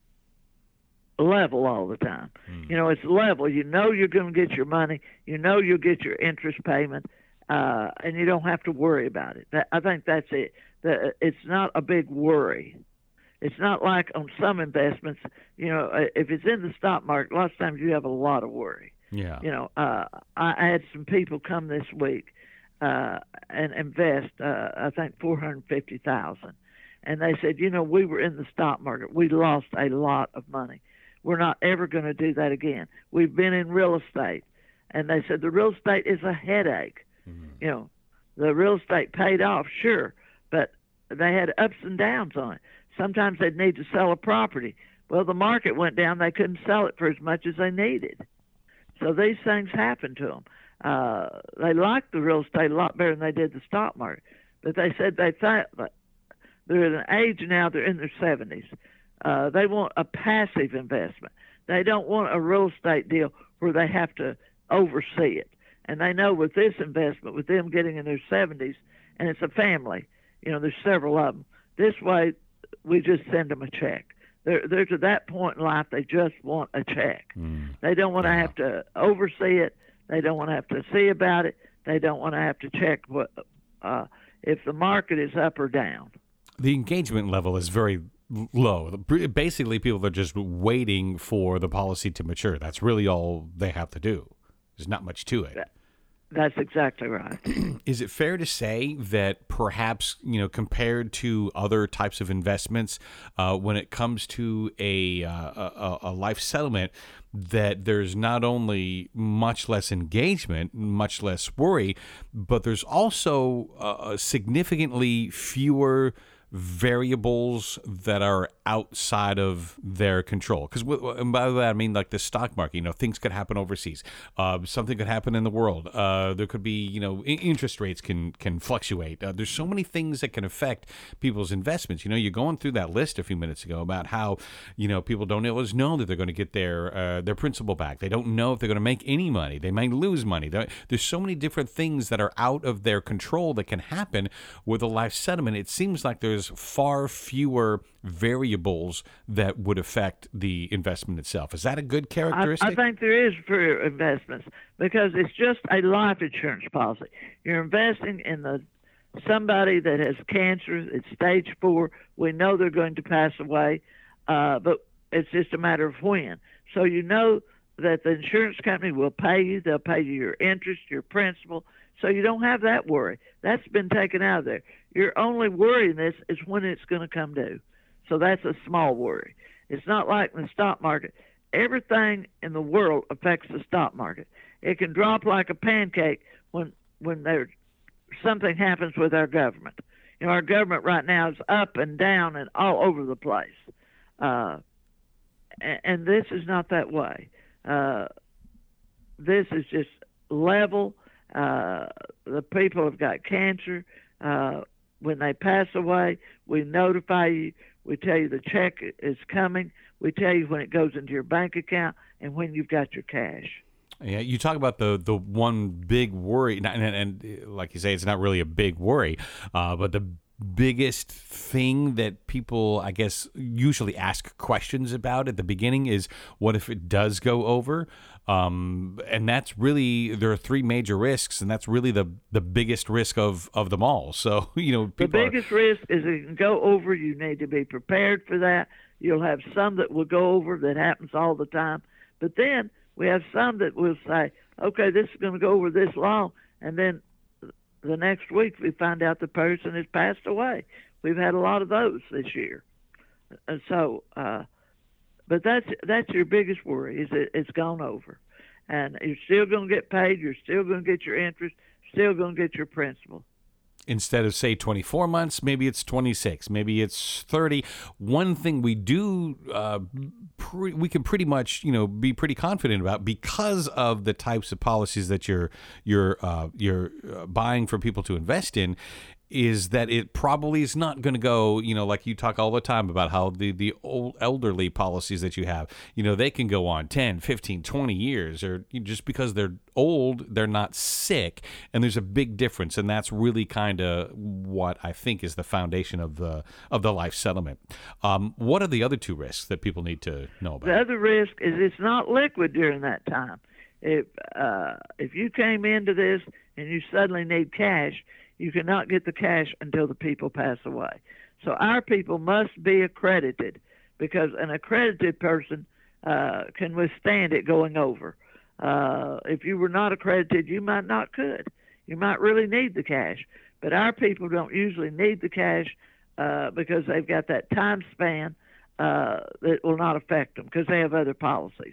level all the time. Mm. You know, it's level. You know you're going to get your money. You know you'll get your interest payment, uh, and you don't have to worry about it. That, I think that's it. The, it's not a big worry. It's not like on some investments, you know, if it's in the stock market, lots of times you have a lot of worry. Yeah. You know, uh, I had some people come this week uh, and invest, uh, I think, four hundred fifty thousand dollars. And they said, you know, we were in the stock market. We lost a lot of money. We're not ever going to do that again. We've been in real estate. And they said the real estate is a headache. Mm-hmm. You know, the real estate paid off, sure, but they had ups and downs on it. Sometimes they'd need to sell a property. Well, the market went down. They couldn't sell it for as much as they needed. So these things happen to them. Uh, they liked the real estate a lot better than they did the stock market. But they said they thought they're at an age now, they're in their seventies. Uh, they want a passive investment. They don't want a real estate deal where they have to oversee it. And they know with this investment, with them getting in their seventies, and it's a family, you know, there's several of them. This way, we just send them a check. They're, they're to that point in life, they just want a check. Mm. They don't want to yeah. have to oversee it. They don't want to have to see about it. They don't want to have to check what uh, if the market is up or down. The engagement level is very low. Basically, people are just waiting for the policy to mature. That's really all they have to do. There's not much to it. That, That's exactly right. Is it fair to say that perhaps, you know, compared to other types of investments, uh, when it comes to a, uh, a a life settlement, that there's not only much less engagement, much less worry, but there's also uh, significantly fewer variables that are outside of their control. Because and by that I mean like the stock market. You know, things could happen overseas. Uh, something could happen in the world. Uh, there could be, you know, interest rates can can fluctuate. Uh, there's so many things that can affect people's investments. You know, you're going through that list a few minutes ago about how, you know, people don't always know that they're going to get their uh, their principal back. They don't know if they're going to make any money. They might lose money. There, there's so many different things that are out of their control that can happen with a life settlement. It seems like there's far fewer variables that would affect the investment itself. Is that a good characteristic? I, I think there is for investments because it's just a life insurance policy. You're investing in the somebody that has cancer. It's stage four. We know they're going to pass away, uh, but it's just a matter of when. So you know that the insurance company will pay you. They'll pay you your interest, your principal. So you don't have that worry. That's been taken out of there. Your only worry in this is when it's going to come due. So that's a small worry. It's not like in the stock market. Everything in the world affects the stock market. It can drop like a pancake when when there something happens with our government. You know, our government right now is up and down and all over the place. Uh, and, and this is not that way. Uh, this is just level. Uh, the people have got cancer. Uh, when they pass away, we notify you. We tell you the check is coming. We tell you when it goes into your bank account and when you've got your cash. Yeah, you talk about the the one big worry, and, and, and like you say, it's not really a big worry, uh, but the biggest thing that people, I guess, usually ask questions about at the beginning is, what if it does go over? Um, and that's really, there are three major risks, and that's really the the biggest risk of, of them all. So, you know, people the biggest are, risk is it can go over. You need to be prepared for that. You'll have some that will go over. That happens all the time. But then we have some that will say, okay, this is going to go over this long, and then the next week we find out the person has passed away. We've had a lot of those this year. And so, uh, but that's that's your biggest worry, is that it's gone over. And you're still going to get paid, you're still going to get your interest, still going to get your principal. Instead of, say, twenty-four months, maybe it's twenty-six, maybe it's thirty. One thing we do, uh, pre- we can pretty much, you know, be pretty confident about, because of the types of policies that you're you're uh, you're buying for people to invest in, is that it probably is not going to go, you know, like you talk all the time about how the, the old elderly policies that you have, you know, they can go on ten, fifteen, twenty years, or just because they're old, they're not sick. And there's a big difference. And that's really kind of what I think is the foundation of the, of the life settlement. Um, what are the other two risks that people need to know about? The other risk is it's not liquid during that time. If, uh, if you came into this and you suddenly need cash, you cannot get the cash until the people pass away. So our people must be accredited, because an accredited person uh, can withstand it going over. Uh, if you were not accredited, you might not could. You might really need the cash. But our people don't usually need the cash uh, because they've got that time span uh, that will not affect them because they have other policies.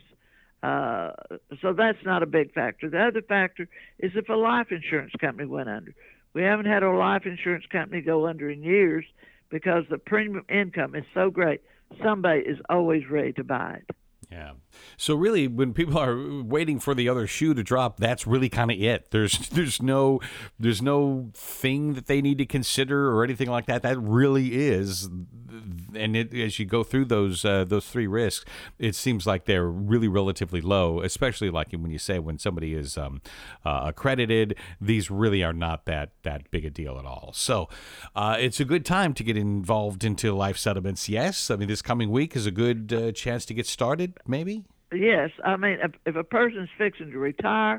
Uh, so that's not a big factor. The other factor is if a life insurance company went under. We haven't had a life insurance company go under in years because the premium income is so great. Somebody is always ready to buy it. Yeah. So really, when people are waiting for the other shoe to drop, that's really kind of it. There's there's no there's no thing that they need to consider or anything like that. That really is, and it, as you go through those uh, those three risks, it seems like they're really relatively low. Especially like when you say when somebody is um, uh, accredited, these really are not that that big a deal at all. So uh, it's a good time to get involved into life settlements. Yes, I mean this coming week is a good uh, chance to get started. Maybe? Yes. I mean, if, if a person's fixing to retire,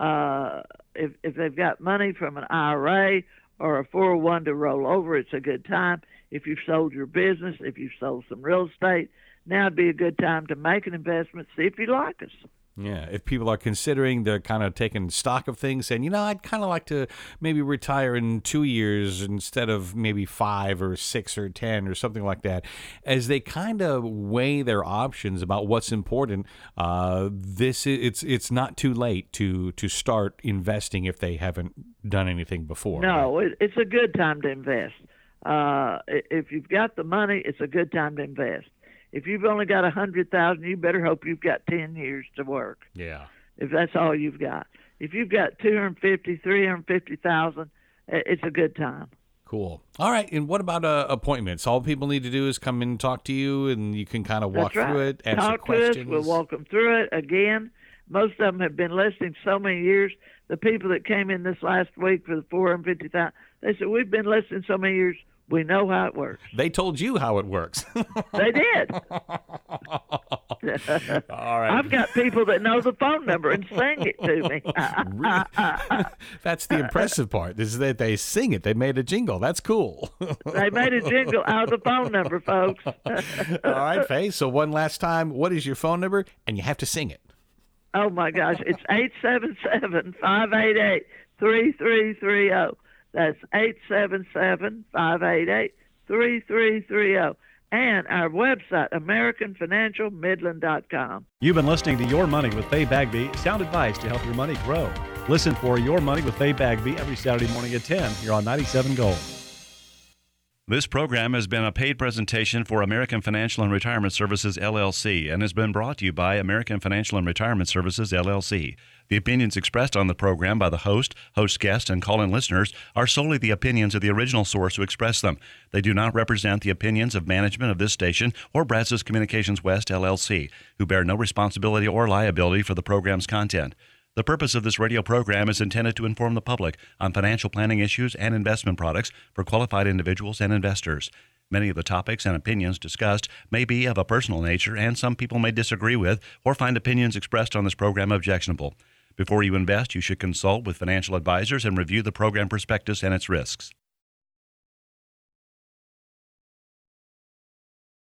uh, if, if they've got money from an I R A or a four oh one to roll over, it's a good time. If you've sold your business, if you've sold some real estate, now would be a good time to make an investment, see if you like us. Yeah, if people are considering, they're kind of taking stock of things, saying, you know, I'd kind of like to maybe retire in two years instead of maybe five or six or ten or something like that. As they kind of weigh their options about what's important, uh, this is, it's it's not too late to to start investing if they haven't done anything before. No, right? it, it's a good time to invest. Uh, if you've got the money, it's a good time to invest. If you've only got a hundred thousand, you better hope you've got ten years to work. Yeah. If that's all you've got. If you've got two hundred fifty, three hundred fifty thousand, it's a good time. Cool. All right. And what about uh, appointments? All people need to do is come in and talk to you, and you can kind of walk That's right. through it, answer talk questions. to us. We'll walk them through it. Again, most of them have been listening so many years. The people that came in this last week for the four hundred fifty thousand, they said, we've been listening so many years. We know how it works. They told you how it works. They did. All right. I've got people that know the phone number and sing it to me. That's the impressive part, is that they sing it. They made a jingle. That's cool. They made a jingle out of the phone number, folks. All right, Faye. So one last time, what is your phone number? And you have to sing it. Oh, my gosh. It's eight seven seven, five eight eight, three three three zero. That's eight seven seven, five eight eight, three three three zero. And our website, American Financial Midland dot com. You've been listening to Your Money with Faye Bagby, sound advice to help your money grow. Listen for Your Money with Faye Bagby every Saturday morning at ten here on ninety-seven Gold. This program has been a paid presentation for American Financial and Retirement Services, L L C, and has been brought to you by American Financial and Retirement Services, L L C. The opinions expressed on the program by the host, host guests, and call-in listeners are solely the opinions of the original source who expressed them. They do not represent the opinions of management of this station or Brazos Communications West, L L C, who bear no responsibility or liability for the program's content. The purpose of this radio program is intended to inform the public on financial planning issues and investment products for qualified individuals and investors. Many of the topics and opinions discussed may be of a personal nature, and some people may disagree with or find opinions expressed on this program objectionable. Before you invest, you should consult with financial advisors and review the program prospectus and its risks.